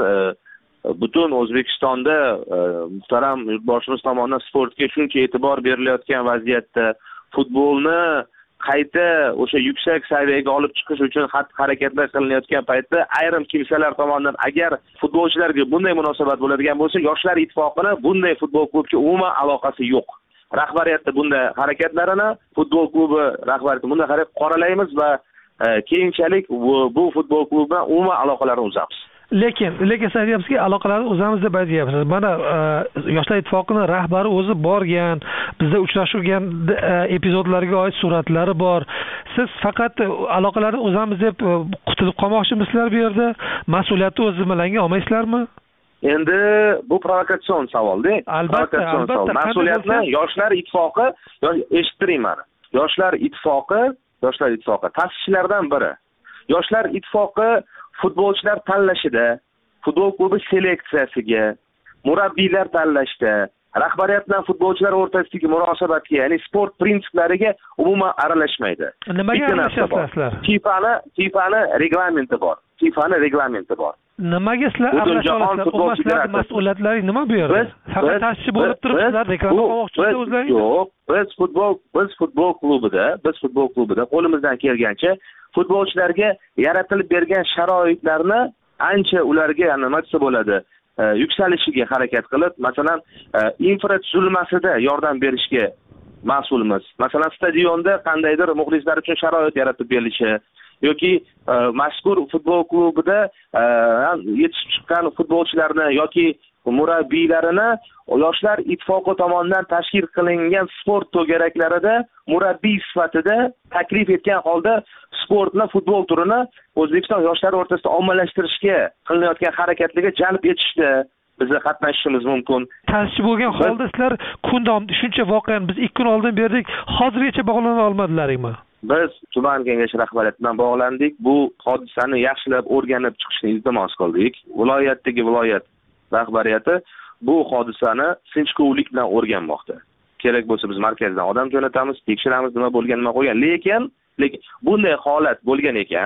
Butun O'zbekistonda muhtaram yurtboshimiz tomonidan sportga shuncha e'tibor berilayotgan vaziyatda futbolni qayta o'sha yuksak saviyaga olib chiqish uchun xatti-harakatlar qilinayotgan paytda ayrim kimsalar tomonidan agar futbolchilarga bunday munosabat bo'ladigan bo'lsa, Yoshlar ittifoqini bunday futbol klubiga umuman aloqasi yo'q. Rahbariyatda bunday harakatlarini futbol klubi rahbariyati bunday harakat qoralaymiz va keyinchalik bu futbol klubi bilan umuman aloqalarni uzamiz. Lekin, lekin siz aytyapsizki, aloqalarni uzamiz deb aytyapsiz. Mana Yoshlar ittifoqining rahbari o'zi borgan, bizda uchrashgan epizodlarga oid suratlari bor. Siz faqat aloqalarni uzamiz deb qutulib qolmoqchimisizlar bu yerda? Mas'uliyatni o'z zimmalariga olmaysizlarmi? Endi bu provokatsion savol-da. Albatta, albatta. Mas'uliyatni Yoshlar ittifoqi, eshittiring meni. Yoshlar ittifoqi, Yoshlar ittifoqi ta'sischilaridan biri. Yoshlar ittifoqi futbolchilar tanlashida, futbol klubi seleksiyasiga, murabbiylar tanlashda, rahbariyat bilan futbolchilar o'rtasidagi munosabatga, ya'ni sport prinsiplariga umuman aralashmaydi. Nimaga aralashasizlar? FIFAni, FIFAni reglamenti bor. FIFAni reglamenti bor. Nimaga sizlar aralashasizlar? Mas'uliyatlari nima bu yerda? Faqat ta'sischi bo'lib turibsizlar, reklama qilmoqchisizlar o'zlaringiz? Yo'q, biz futbol, biz futbol klubida, biz futbol klubida qo'limizdan kelgancha futbolchilarga yaratilib bergan sharoitlarni ancha ularga nima desa bo'ladi, yuksalishiga harakat qilib, masalan, infratuzilmasida yordam berishga mas'ulmiz. Masalan, stadionda qandaydir muxlislar uchun sharoit yaratib berilishi yoki mazkur futbol klubida yetishib chiqqan futbolchilarni yoki murabbiylarini Yoshlar ittifoqi tomonidan tashkil qilingan sport to'garaklarida murabbiy sifatida taklif etgan holda sportni, futbol turini O'zbekiston yoshlari o'rtasida ommalashtirishga qilinayotgan harakatlarga jalb etishda bizni qatnashishimiz mumkin. Ta'sischi bo'lgan holda sizlar kun davomida shuncha voqeani biz ikki kun oldin berdik, hozirgacha bog'lana olmadilaringmi? Biz tuman kengashi rahbariyati bilan bog'landik. Bu hodisani yaxshilab o'rganib chiqishni iltimos qildik. Viloyatdagi viloyat rahbariyati bu hodisani sinchkovlik bilan o'rganmoqda. Kerak bo'lsa biz markazdan odam jo'natamiz, tekshiramiz nima bo'lgan, nima qo'ygan. Lekin, lekin bunday holat bo'lgan ekan,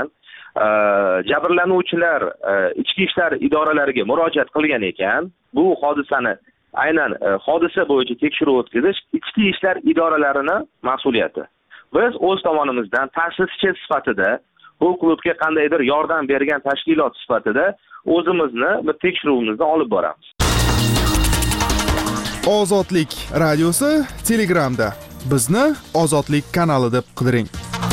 jabrlanuvchilar ichki ishlar idoralariga murojaat qilgan ekan, bu hodisani aynan hodisa bo'yicha tekshiruv o'tkazish ichki ishlar idoralarining mas'uliyati. Biz o'z tomonimizdan ta'sischi sifatida bu klubga qandaydir yordam bergan tashkilot sifatida o'zimizni bir tekshiruvimizni olib boramiz. Ozodlik radiosi Telegramda. Bizni Ozodlik kanali deb qidiring.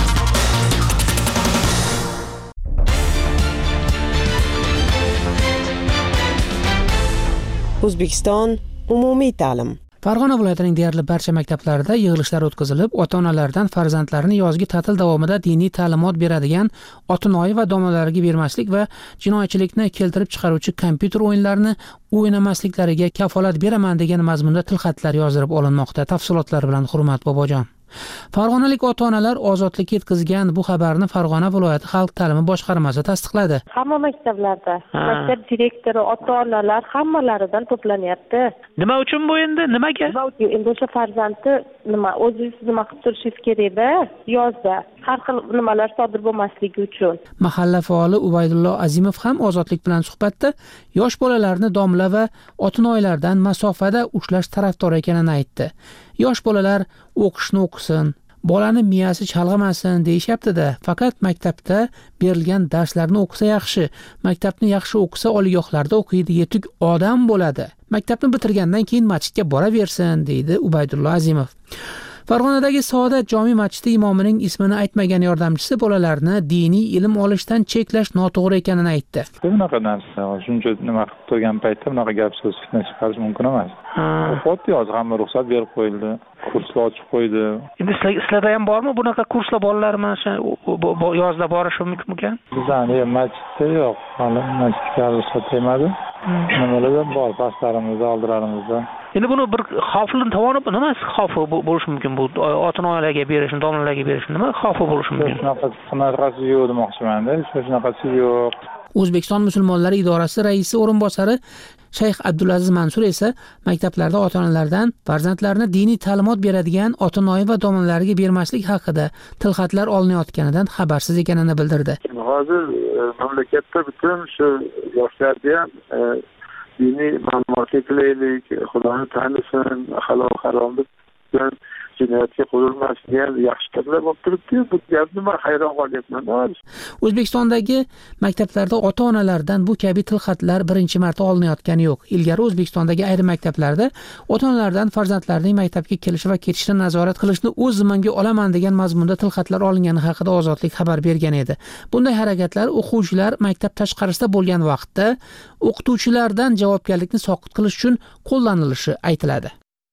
O'zbekiston umumiy ta'lim. Farg'ona viloyatining deyarli barcha maktablarida yig'ilishlar o'tkazilib, ota-onalardan farzandlarini yozgi ta'til davomida diniy ta'limot beradigan ota-onayi va domlalariga bermaslik va jinoyatchilikni keltirib chiqaruvchi kompyuter o'yinlarini o'ynamasliklariga kafolat beraman degan mazmunda tilxatlar yozdirib olinmoqda. Tafsilotlar bilan Hurmat Bobojon. Farg'onalik ota-onalar ozodlikka yetkazgan bu xabarni Farg'ona viloyati xalq ta'limi boshqarmasi tasdiqladi. Hamma maktablarda maktab direktori, ota-onalar hammalaridan to'planyapti. Nima uchun bu endi? Nimaga? Endi o'sha farzandni nima o'zingiz nima qilib turishingiz kerak-da, yozda har xil nimalar sodir bo'lmasligi uchun. Mahalla faoli Ubaydullo Azimov ham Ozodlik bilan suhbatda yosh bolalarni domla va ota-onalardan masofada ushlash tarafdori ekanini aytdi. Yosh bolalar o'qishni o'qisin, bolani miyasi chalg'amasin deyishyapti-da, faqat maktabda berilgan darslarni o'qisa yaxshi. Maktabni yaxshi o'qisa oliygohlarda o'qiydi, yetuk odam bo'ladi. Maktabni bitirgandan keyin masjidga boraversin, deydi Ubaydullo Azimov. Farg'onadagi Saodat jome masjidi imomining ismini aytmagan yordamchisi bolalarni diniy ilm olishdan cheklash noto'g'ri ekanini aytdi. Bunaqa narsa, shuncha nima qilib turgan paytda bunaqa gap so'z fitna chiqarish mumkin emas. O'qiyapti, hozir hamma ruxsat berib qo'yildi, kurslar ochib qo'ydi. Endi sizlarda ham bormi bunaqa kurslar bolalar mana shu yozda borishi mumkin? Bizning masjidda yo'q, hali masjidga ruxsat bermadi. Nimalar bor, pastlarimizda, oldilarimizda. Endi buni bir xavfli tomoni nima xavfi bo'lishi mumkin bu ota-onalarga berishni, domlalarga berishni nima xavfi bo'lishi mumkin? Shunaqa qanaqasi yo'q demoqchiman-da, shunaqasi yo'q. O'zbekiston musulmonlari idorasi raisi o'rinbosari Shayx Abdulaziz Mansur esa maktablarda ota-onalardan farzandlarini diniy ta'limot beradigan ota-onayi va domlalarga bermaslik haqida tilxatlar olinayotganidan xabarsiz ekanini bildirdi. Hozir mamlakatda butun shu yoshlarga ham diniy ma'lumotga qilaylik, Xudoni tanisin, halol haromlik bilan jinoyatga qo'yilmasdan yaxshi gaplar bo'lib turibdi. Bu gapni men hayron qolyapman. O'zbekistondagi maktablarda ota-onalardan bu kabi tilxatlar birinchi marta olinayotgani yo'q. Ilgari O'zbekistondagi ayrim maktablarda ota-onalardan farzandlarining maktabga kelishi va ketishini nazorat qilishni o'z zimmamga olaman degan mazmunda tilxatlar olingani haqida Ozodlik xabar bergan edi. Bunday harakatlar o'quvchilar maktab tashqarisida bo'lgan vaqtda o'qituvchilardan javobgarlikni soqit qilish uchun qo'llanilishi aytiladi.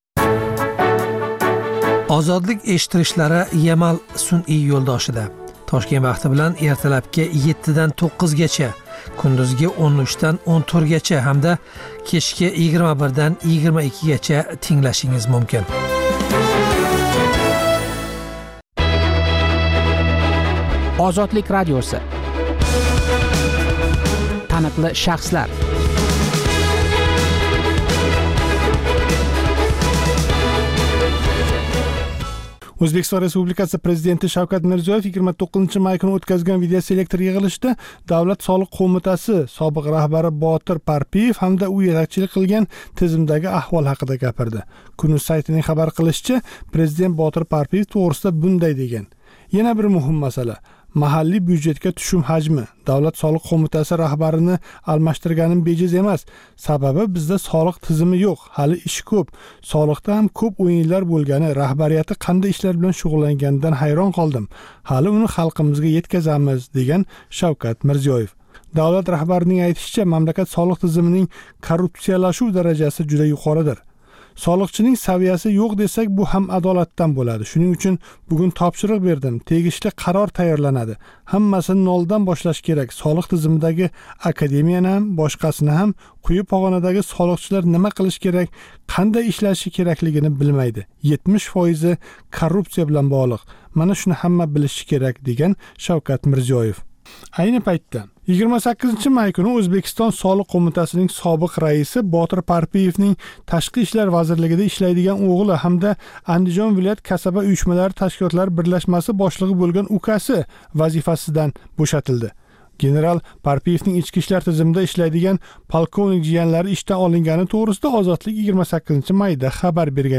Ozodlik eshittirishlari Yamal sun'iy yo'ldoshida. Toshkent vaqti bilan ertalabki yetti dan to'qqiz gacha, kunduzgi o'n uch dan o'n to'rt gacha hamda kechki yigirma bir dan yigirma ikki gacha tinglashingiz mumkin. Ozodlik radiosi. Taniqli shaxslar. O'zbekiston Respublikasi Prezidenti Shavkat Mirziyoyev yigirma to'qqizinchi may kuni o'tkazgan videoselektor yig'ilishida Davlat soliq qo'mitasi sobiq rahbari Botir Parpiyev hamda u yetakchilik qilgan tizimdagi ahvol haqida gapirdi. Kunuz saytining xabar qilishicha, Prezident Botir Parpiyev to'g'risida bunday degan: Yana bir muhim masala mahalliy byudjetga tushum hajmi. Davlat soliq qo'mitasi rahbarini almashtirganim bejiz emas. Sababi bizda soliq tizimi yo'q, hali ish ko'p. Soliqda ham ko'p o'yinlar bo'lgani, rahbariyati qanday ishlar bilan shug'ullanganidan hayron qoldim. Hali uni xalqimizga yetkazamiz, degan Shavkat Mirziyoyev. Davlat rahbarining aytishicha, mamlakat soliq tizimining korrupsiyalashuv darajasi juda yuqoridir. Soliqchining saviyasi yo'q desak, bu ham adolatdan bo'ladi. Shuning uchun bugun topshiriq berdim. Tegishli qaror tayyorlanadi. Hammasini noldan boshlash kerak. Soliq tizimidagi akademiyani ham, boshqasini ham, quyi pog'onadagi soliqchilar nima qilish kerak, qanday ishlashi kerakligini bilmaydi. yetmish foiz korrupsiya bilan bog'liq. Mana shuni hamma bilishi kerak, degan Shavkat Mirziyoyev. Ayni paytda yigirma sakkizinchi may kuni O'zbekiston soliq qo'mitasining sobiq raisi Botir Parpiyevning Tashqi ishlar vazirligida ishlaydigan o'g'li hamda Andijon viloyat kasaba uyushmalari tashkilotlari birlashmasi boshlig'i bo'lgan ukasi vazifasidan bo'shatildi. General Parpiyevning ichki ishlar tizimida ishlaydigan polkovnik jiyanlari ishdan olingani to'g'risida Ozodlik yigirma sakkizinchi mayda xabar bergan edi.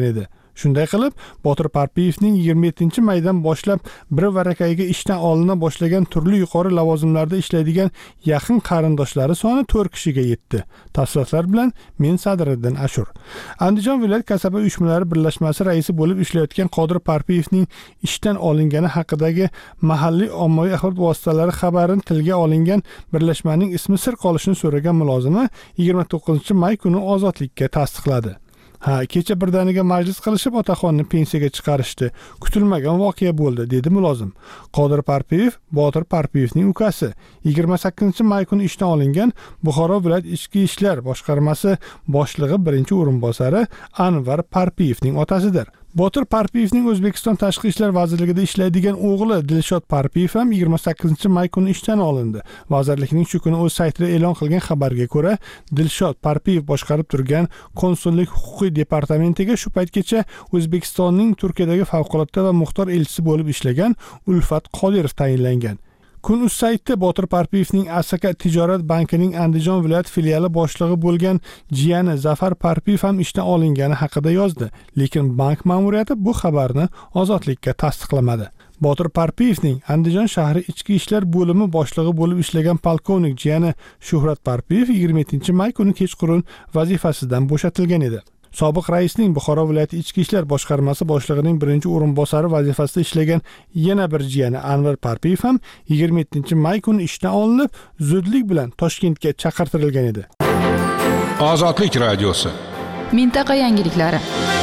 Shunday qilib, Botir Parpiyevning yigirma yettinchi maydan boshlab bir varakayga ishdan olina boshlagan turli yuqori lavozimlarda ishlaydigan yaqin qarindoshlari soni to'rt kishiga yetdi. Tafsilotlar bilan men Sadriddin Ashur. Andijon viloyat kasaba uyushmalari birlashmasi raisi bo'lib ishlayotgan Qodir Parpiyevning ishdan olingani haqidagi mahalliy ommaviy axborot vositalari xabarini tilga olingan birlashmaning ismi sir qolishini so'ragan mulozima yigirma to'qqizinchi may kuni ozodlikka tasdiqladi. Ha, kecha birdaniga majlis qilishib otaxonni pensiyaga chiqarishdi. Kutilmagan voqea bo'ldi, dedi mulozim. Qodir Parpiyev Botir Parpiyevning ukasi. yigirma sakkizinchi may kuni ishdan olingan Buxoro viloyat ichki ishlar boshqarmasi boshlig'i birinchi o'rinbosari Anvar Parpiyevning otasidir. Botir Parpiyevning O'zbekiston Tashqi ishlar vazirligida ishlaydigan o'g'li Dilshod Parpiyev ham yigirma sakkizinchi may kuni ishdan olindi. Vazirlikning shu kuni o'z saytida e'lon qilgan xabarga ko'ra, Dilshod Parpiyev boshqarib turgan konsullik huquqiy departamentiga shu paytgacha O'zbekistonning Turkiyadagi favqulodda va muxtor elchisi bo'lib ishlagan Ulfat Qodirov tayinlangan. Kun.uz saytida Botir Parpiyevning Asaka tijorat bankining Andijon viloyat filiali boshlig'i bo'lgan jiyani Zafar Parpiyev ham ishdan olingani haqida yozdi, lekin bank ma'muriyati bu xabarni ozodlikka tasdiqlamadi. Botir Parpiyevning Andijon shahri ichki ishlar bo'limi boshlig'i bo'lib ishlagan polkovnik jiyani Shuhrat Parpiyev yigirma yettinchi may kuni kechqurun vazifasidan bo'shatilgan edi. Sobiq raisning Buxoro viloyati ichki ishlar boshqarmasi boshlig'ining birinchi o'rinbosari vazifasida ishlagan yana bir jiyani Anvar Parpiyev ham yigirma yettinchi may kuni ishdan olinib, zudlik bilan Toshkentga chaqirtirilgan edi. Ozodlik radiosi. Mintaqa yangiliklari.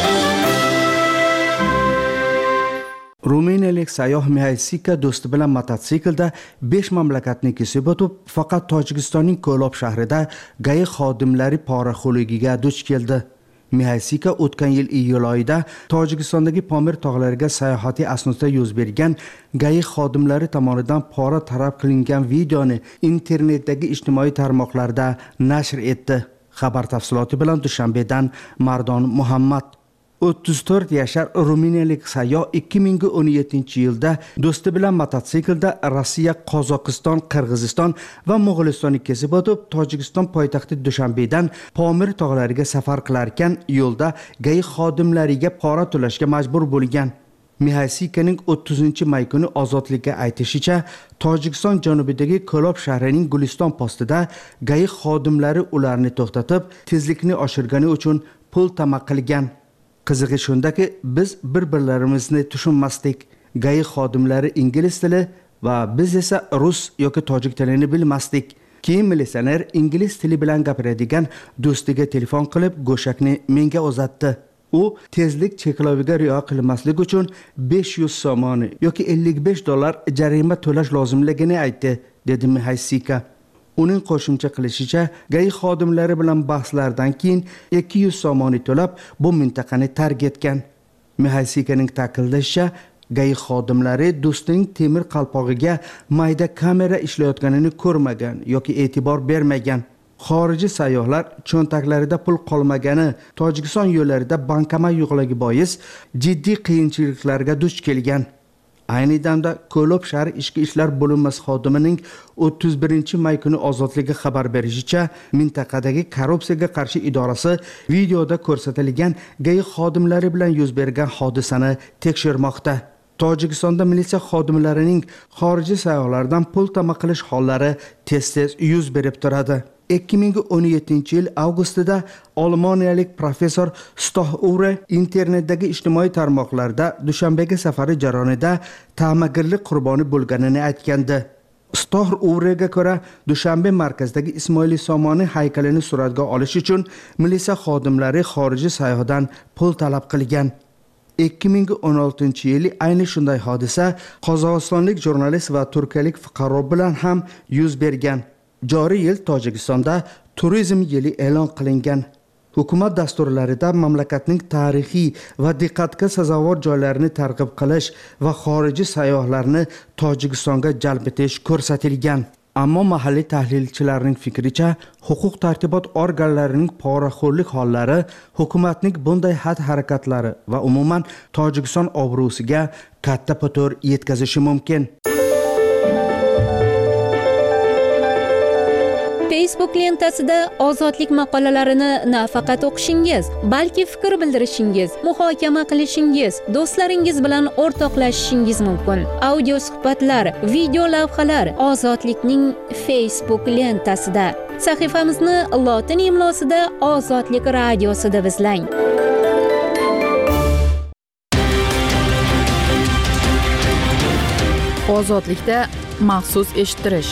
Ruminiyalik sayyoh Mihaysika do'sti bilan mototsiklda besh mamlakatni kesib o'tib, faqat Tojikistonning Ko'lob shahrida GAI xodimlari poraxo'ligiga duch keldi. Mihaysika o'tgan yil iyul oyida Tojikistondagi Pomir tog'lariga sayohati asnosida yuz bergan GAI xodimlari tomonidan pora taraf qilingan videoni internetdagi ijtimoiy tarmoqlarda nashr etdi. Xabar tafsiloti bilan Dushanbedan Mardon Muhammad. o'ttiz to'rt yashar ruminiyalik sayyoh ikki ming o'n yettinchi yilda do'sti bilan mototsiklda Rossiya, Qozog'iston, Qirg'iziston va Mo'g'ulistonga kesib o'tib, Tojikiston poytaxti Dushanbedan Pomir tog'lariga safar qilarkan, yo'lda GAI xodimlariga pora to'lashga majbur bo'lgan. Mihaysikaning o'ttizinchi may kuni ozodlikka aytishicha, Tojikiston janubidagi Ko'lob shahrining Guliston postida GAI xodimlari ularni to'xtatib, tezlikni oshirgani uchun pul talab qilgan. Qizig'i shundaki, biz bir-birlarimizni tushunmasdik. GAI xodimlari ingliz tili va biz esa rus yoki tojik tilini bilmasdik. Keyin militsioner ingliz tili bilan gapiradigan do'stiga telefon qilib, go'shakni menga uzatdi. U tezlik chekloviga rioya qilmaslik uchun besh yuz somoni yoki ellik besh dollar jarima to'lash lozimligini aytdi, dedi Mihaysika. Uning qo'shimcha qilishicha, GAI xodimlari bilan bahslardan keyin ikki yuz somoni to'lab, bu mintaqani tark etgan. Mihaysikaning ta'kidlashicha, GAI xodimlari do'stining temir qalpog'iga mayda kamera ishlayotganini ko'rmagan yoki e'tibor bermagan. Xorijiy sayyohlar cho'ntaklarida pul qolmagani, Tojikiston yo'llarida bankomat yo'qligi bois jiddiy qiyinchiliklarga duch kelgan. Ayni damda Ko'lob shahar ichki ishlar bo'linmasi xodimining o'ttiz birinchi may kuni ozodligi xabar berishicha, mintaqadagi korrupsiyaga qarshi idorasi videoda ko'rsatilgan GAI xodimlari bilan yuz bergan hodisani tekshirmoqda. Tojikistonda militsiya xodimlarining xorijiy sayyohlardan pul talab qilish hollari tez-tez yuz berib turadi. ikki ming o'n yettinchi yil avgustida Olmoniyalik professor Stoh Ure internetdagi ijtimoiy tarmoqlarda Dushanbega safari jarayonida ta'magirlik qurboni bo'lganini aytgandi. Stoh Urega ko'ra, Dushanbe markazidagi Ismoil Somoni haykalini suratga olish uchun militsiya xodimlari xorijiy sayyohdan pul talab qilgan. ikki ming o'n oltinchi yili ayni shunday hodisa Qozog'istonlik jurnalist va turkiyalik fuqaro bilan ham yuz bergan. Joriy yil Tojikistonda turizm yili e'lon qilingan. Hukumat dasturlarida mamlakatning tarixiy va diqqatga sazovor joylarini targ'ib qilish va xorijiy sayyohlarni Tojikistonga jalb etish ko'rsatilgan. Ammo mahalliy tahlilchilarning fikricha, huquq tartibot organlarining poraxo'rlik hollari hukumatning bunday xatti-harakatlari va umuman Tojikiston obro'siga katta putur yetkazishi mumkin. Facebook lentasida ozodlik maqolalarini nafaqat o'qishingiz, balki fikr bildirishingiz, muhokama qilishingiz, do'stlaringiz bilan o'rtoqlashishingiz mumkin. Audio suhbatlar, video lavhalar Ozodlikning Facebook lentasida. Sahifamizni lotin imlosida Ozodlik radiosi deb izlang. Ozodlikda maxsus eshittirish.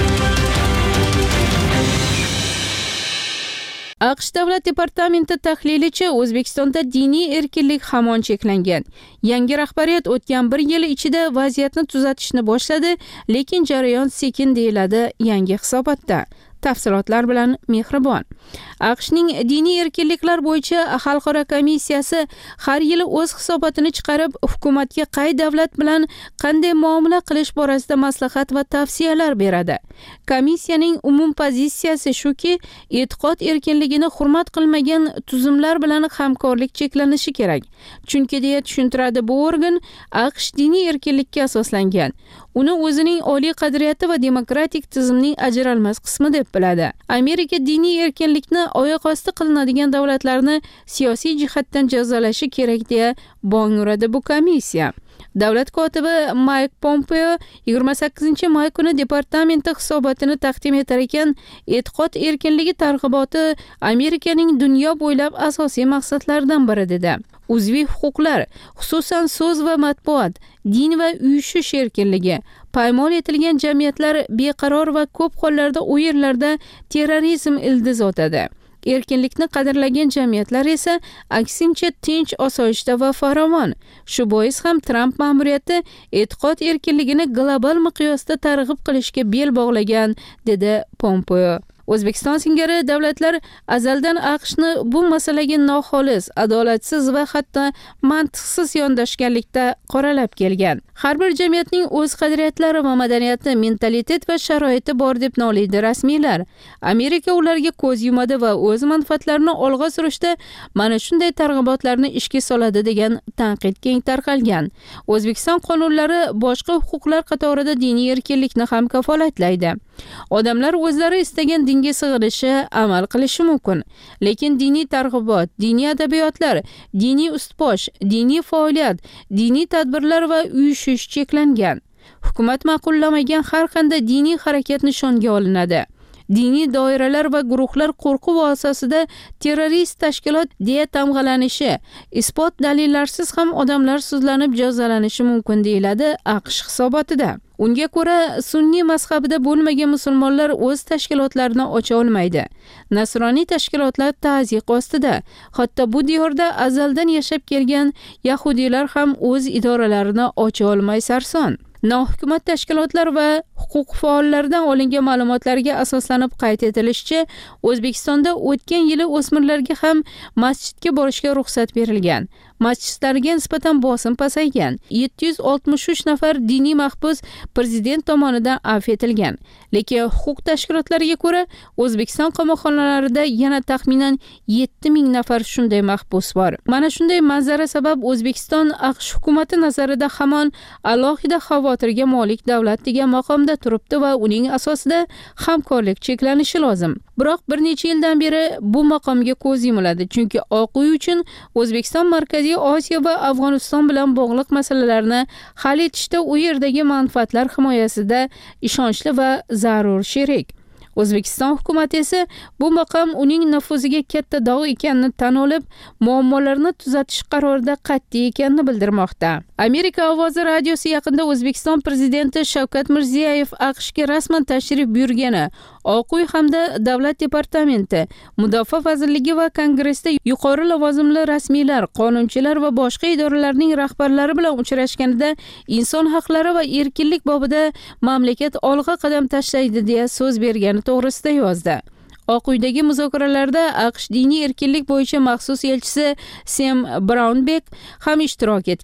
AQSh Davlat departamenti tahlilichi O'zbekistonda diniy erkinlik hamon cheklangan. Yangi rahbariyat o'tgan bir yil ichida vaziyatni tuzatishni boshladi, lekin jarayon sekin deyiladi yangi hisobotda. Tafsilotlar bilan Mehribon. AQShning diniy erkinliklar bo'yicha xalqaro komissiyasi har yili o'z hisobotini chiqarib, hukumatga qay davlat bilan qanday muomala qilish borasida maslahat va tavsiyalar beradi. Komissiyaning umum pozitsiyasi shuki, e'tiqod erkinligini hurmat qilmagan tuzumlar bilan hamkorlik cheklanishi kerak. Chunki deya tushuntiradi bu organ, AQSh diniy erkinlikka asoslangan. Uni o'zining oliy qadriyati va demokratik tizimning ajralmas qismi deb biladi. Amerika diniy erkinlikni oyoq osti qilinadigan davlatlarni siyosiy jihatdan jazolashi kerak deya bong uradi bu komissiya. Davlat kotibi Mike Pompeo yigirma sakkizinchi may kuni departamenti hisobotini taqdim etar ekan, e'tiqod erkinligi targ'iboti Amerikaning dunyo bo'ylab asosiy maqsadlaridan biri dedi. Uzviy huquqlar, xususan so'z va matbuot, din va uyushish erkinligi, paymol etilgan jamiyatlar beqaror va ko'p hollarda u yerlarda terrorizm ildiz otadi. Erkinlikni qadrlagan jamiyatlar esa aksincha tinch, osoyishta va farovon. Shu bois ham Trump ma'muriyati e'tiqod erkinligini global miqyosda targ'ib qilishga bel bog'lagan, dedi Pompeo. O'zbekiston singari davlatlar azaldan AQShni bu masalaga noxolis, adolatsiz va hatto mantiqsiz yondashganlikda qoralab kelgan. Har bir jamiyatning o'z qadriyatlari va madaniyati, mentalitet va sharoiti bor deb noliydi rasmiylar. Amerika ularga ko'z yumadi va o'z manfaatlarini olg'a surishda mana shunday targ'ibotlarni ishga soladi degan tanqid keng tarqalgan. O'zbekiston qonunlari boshqa huquqlar qatorida diniy erkinlikni ham kafolatlaydi. Odamlar o'zlari istagan dinga sig'inishi, amal qilishi mumkin. Lekin diniy targ'ibot, diniy adabiyotlar, diniy ustbosh, diniy faoliyat, diniy tadbirlar va uyushish cheklangan. Hukumat ma'qullamagan har qanday diniy harakat nishonga olinadi. Diniy doiralar va guruhlar qo'rquv asosida terrorist tashkilot deya tamg'alanishi, isbot dalillarsiz ham odamlar sudlanib jazolanishi mumkin deyiladi AQSh hisobotida. Unga ko'ra, sunniy mazhabida bo'lmagan musulmonlar o'z tashkilotlarini ocha olmaydi. Nasroniy tashkilotlar ta'ziq ostida. Hatto bu diyorda azaldan yashab kelgan yahudiylar ham o'z idoralarini ocha olmay sarson. Nohukumat tashkilotlar va huquq faollaridan olingan ma'lumotlarga asoslanib qayd etilishicha, O'zbekistonda o'tgan yili o'smirlarga ham masjidga borishga ruxsat berilgan. Masjidlarga nisbatan bosim pasaygan. yetti yuz oltmish uch nafar diniy mahbus prezident tomonidan afv etilgan. Lekin huquq tashkilotlariga ko'ra, O'zbekiston qamoqxonalarida yana taxminan yetti ming nafar shunday mahbus bor. Mana shunday manzara sabab O'zbekiston AQSh hukumati nazarida hamon alohida xavotirga molik davlat degan maqomda turibdi va uning asosida hamkorlik cheklanishi lozim. Biroq bir necha yildan beri bu maqomga ko'z yumiladi, chunki Oq uy uchun O'zbekiston Markaziy Osiyo va Afg'oniston bilan bog'liq masalalarni hal etishda u yerdagi manfaatlar himoyasida ishonchli va zarur sherik. O'zbekiston hukumati esa bu maqom uning nufuziga katta dog' ekanini tan olib, muammolarni tuzatish qarorida qat'iy ekanini bildirmoqda. Amerika ovozi radiosi yaqinda O'zbekiston prezidenti Shavkat Mirziyoyev AQShga rasman tashrif buyurgani, Oq uy hamda Davlat departamenti, Mudofaa vazirligi va Kongressda yuqori lavozimli rasmiylar, qonunchilar va boshqa idoralarning rahbarlari bilan uchrashganida inson haqlari va erkinlik bobida mamlakat olg'a qadam tashlaydi deya so'z bergani to'g'risida yozdi. Oq uydagi muzokaralarda AQSh diniy erkinlik bo'yicha maxsus elchisi Sam Brownback ham ishtirok etgan.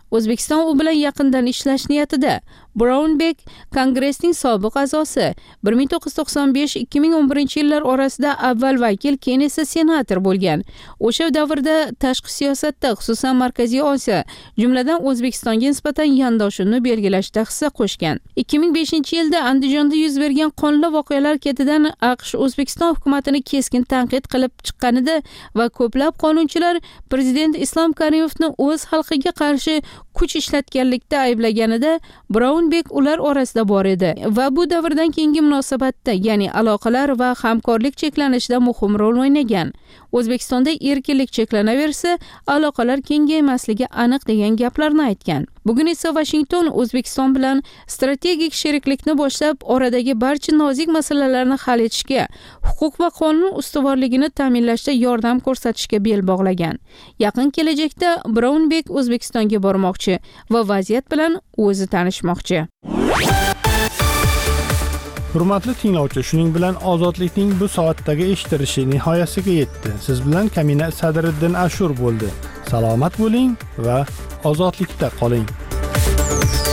O'zbekiston u bilan yaqindan ishlash niyatida. Brownbek Kongressning sobiq a'zosi, bir ming to'qqiz yuz to'qson besh ikki ming o'n birinchi yillar orasida avval vakil, keyin esa senator bo'lgan. O'sha davrda tashqi siyosatda, xususan Markaziy Osiyo, jumladan O'zbekistonga nisbatan yondoshuvni belgilashda hissa qo'shgan. ikki ming beshinchi yilda Andijonda yuz bergan qonli voqealar ketidan AQSh O'zbekiston hukumatini keskin tanqid qilib chiqqanida va ko'plab qonunchilar prezident Islom Karimovni o'z xalqiga qarshi kuch ishlatganlikda ayblaganida Brownbek ular orasida bor edi va bu davrdan keyingi munosabatda, ya'ni aloqalar va hamkorlik cheklanishida muhim rol o'ynagan. O'zbekistonda erkinlik cheklanaversa, aloqalar kengaymasligi aniq degan gaplarni aytgan. Bugun esa Washington O'zbekiston bilan strategik sheriklikni boshlab, oradagi barcha nozik masalalarni hal etishga, huquq va qonun ustuvorligini ta'minlashda yordam ko'rsatishga bel bog'lagan. Yaqin kelajakda Brownbek O'zbekistonga bormoqchi va vaziyat bilan o'zi tanishmoqchi. Hurmatli tinglovchi, shuning bilan ozodlikning bu soatdagi eshitilishi nihoyasiga yetdi. Siz bilan Kamina Sadriddin Ashur bo'ldi. Salomat bo'ling va ozodlikda qoling.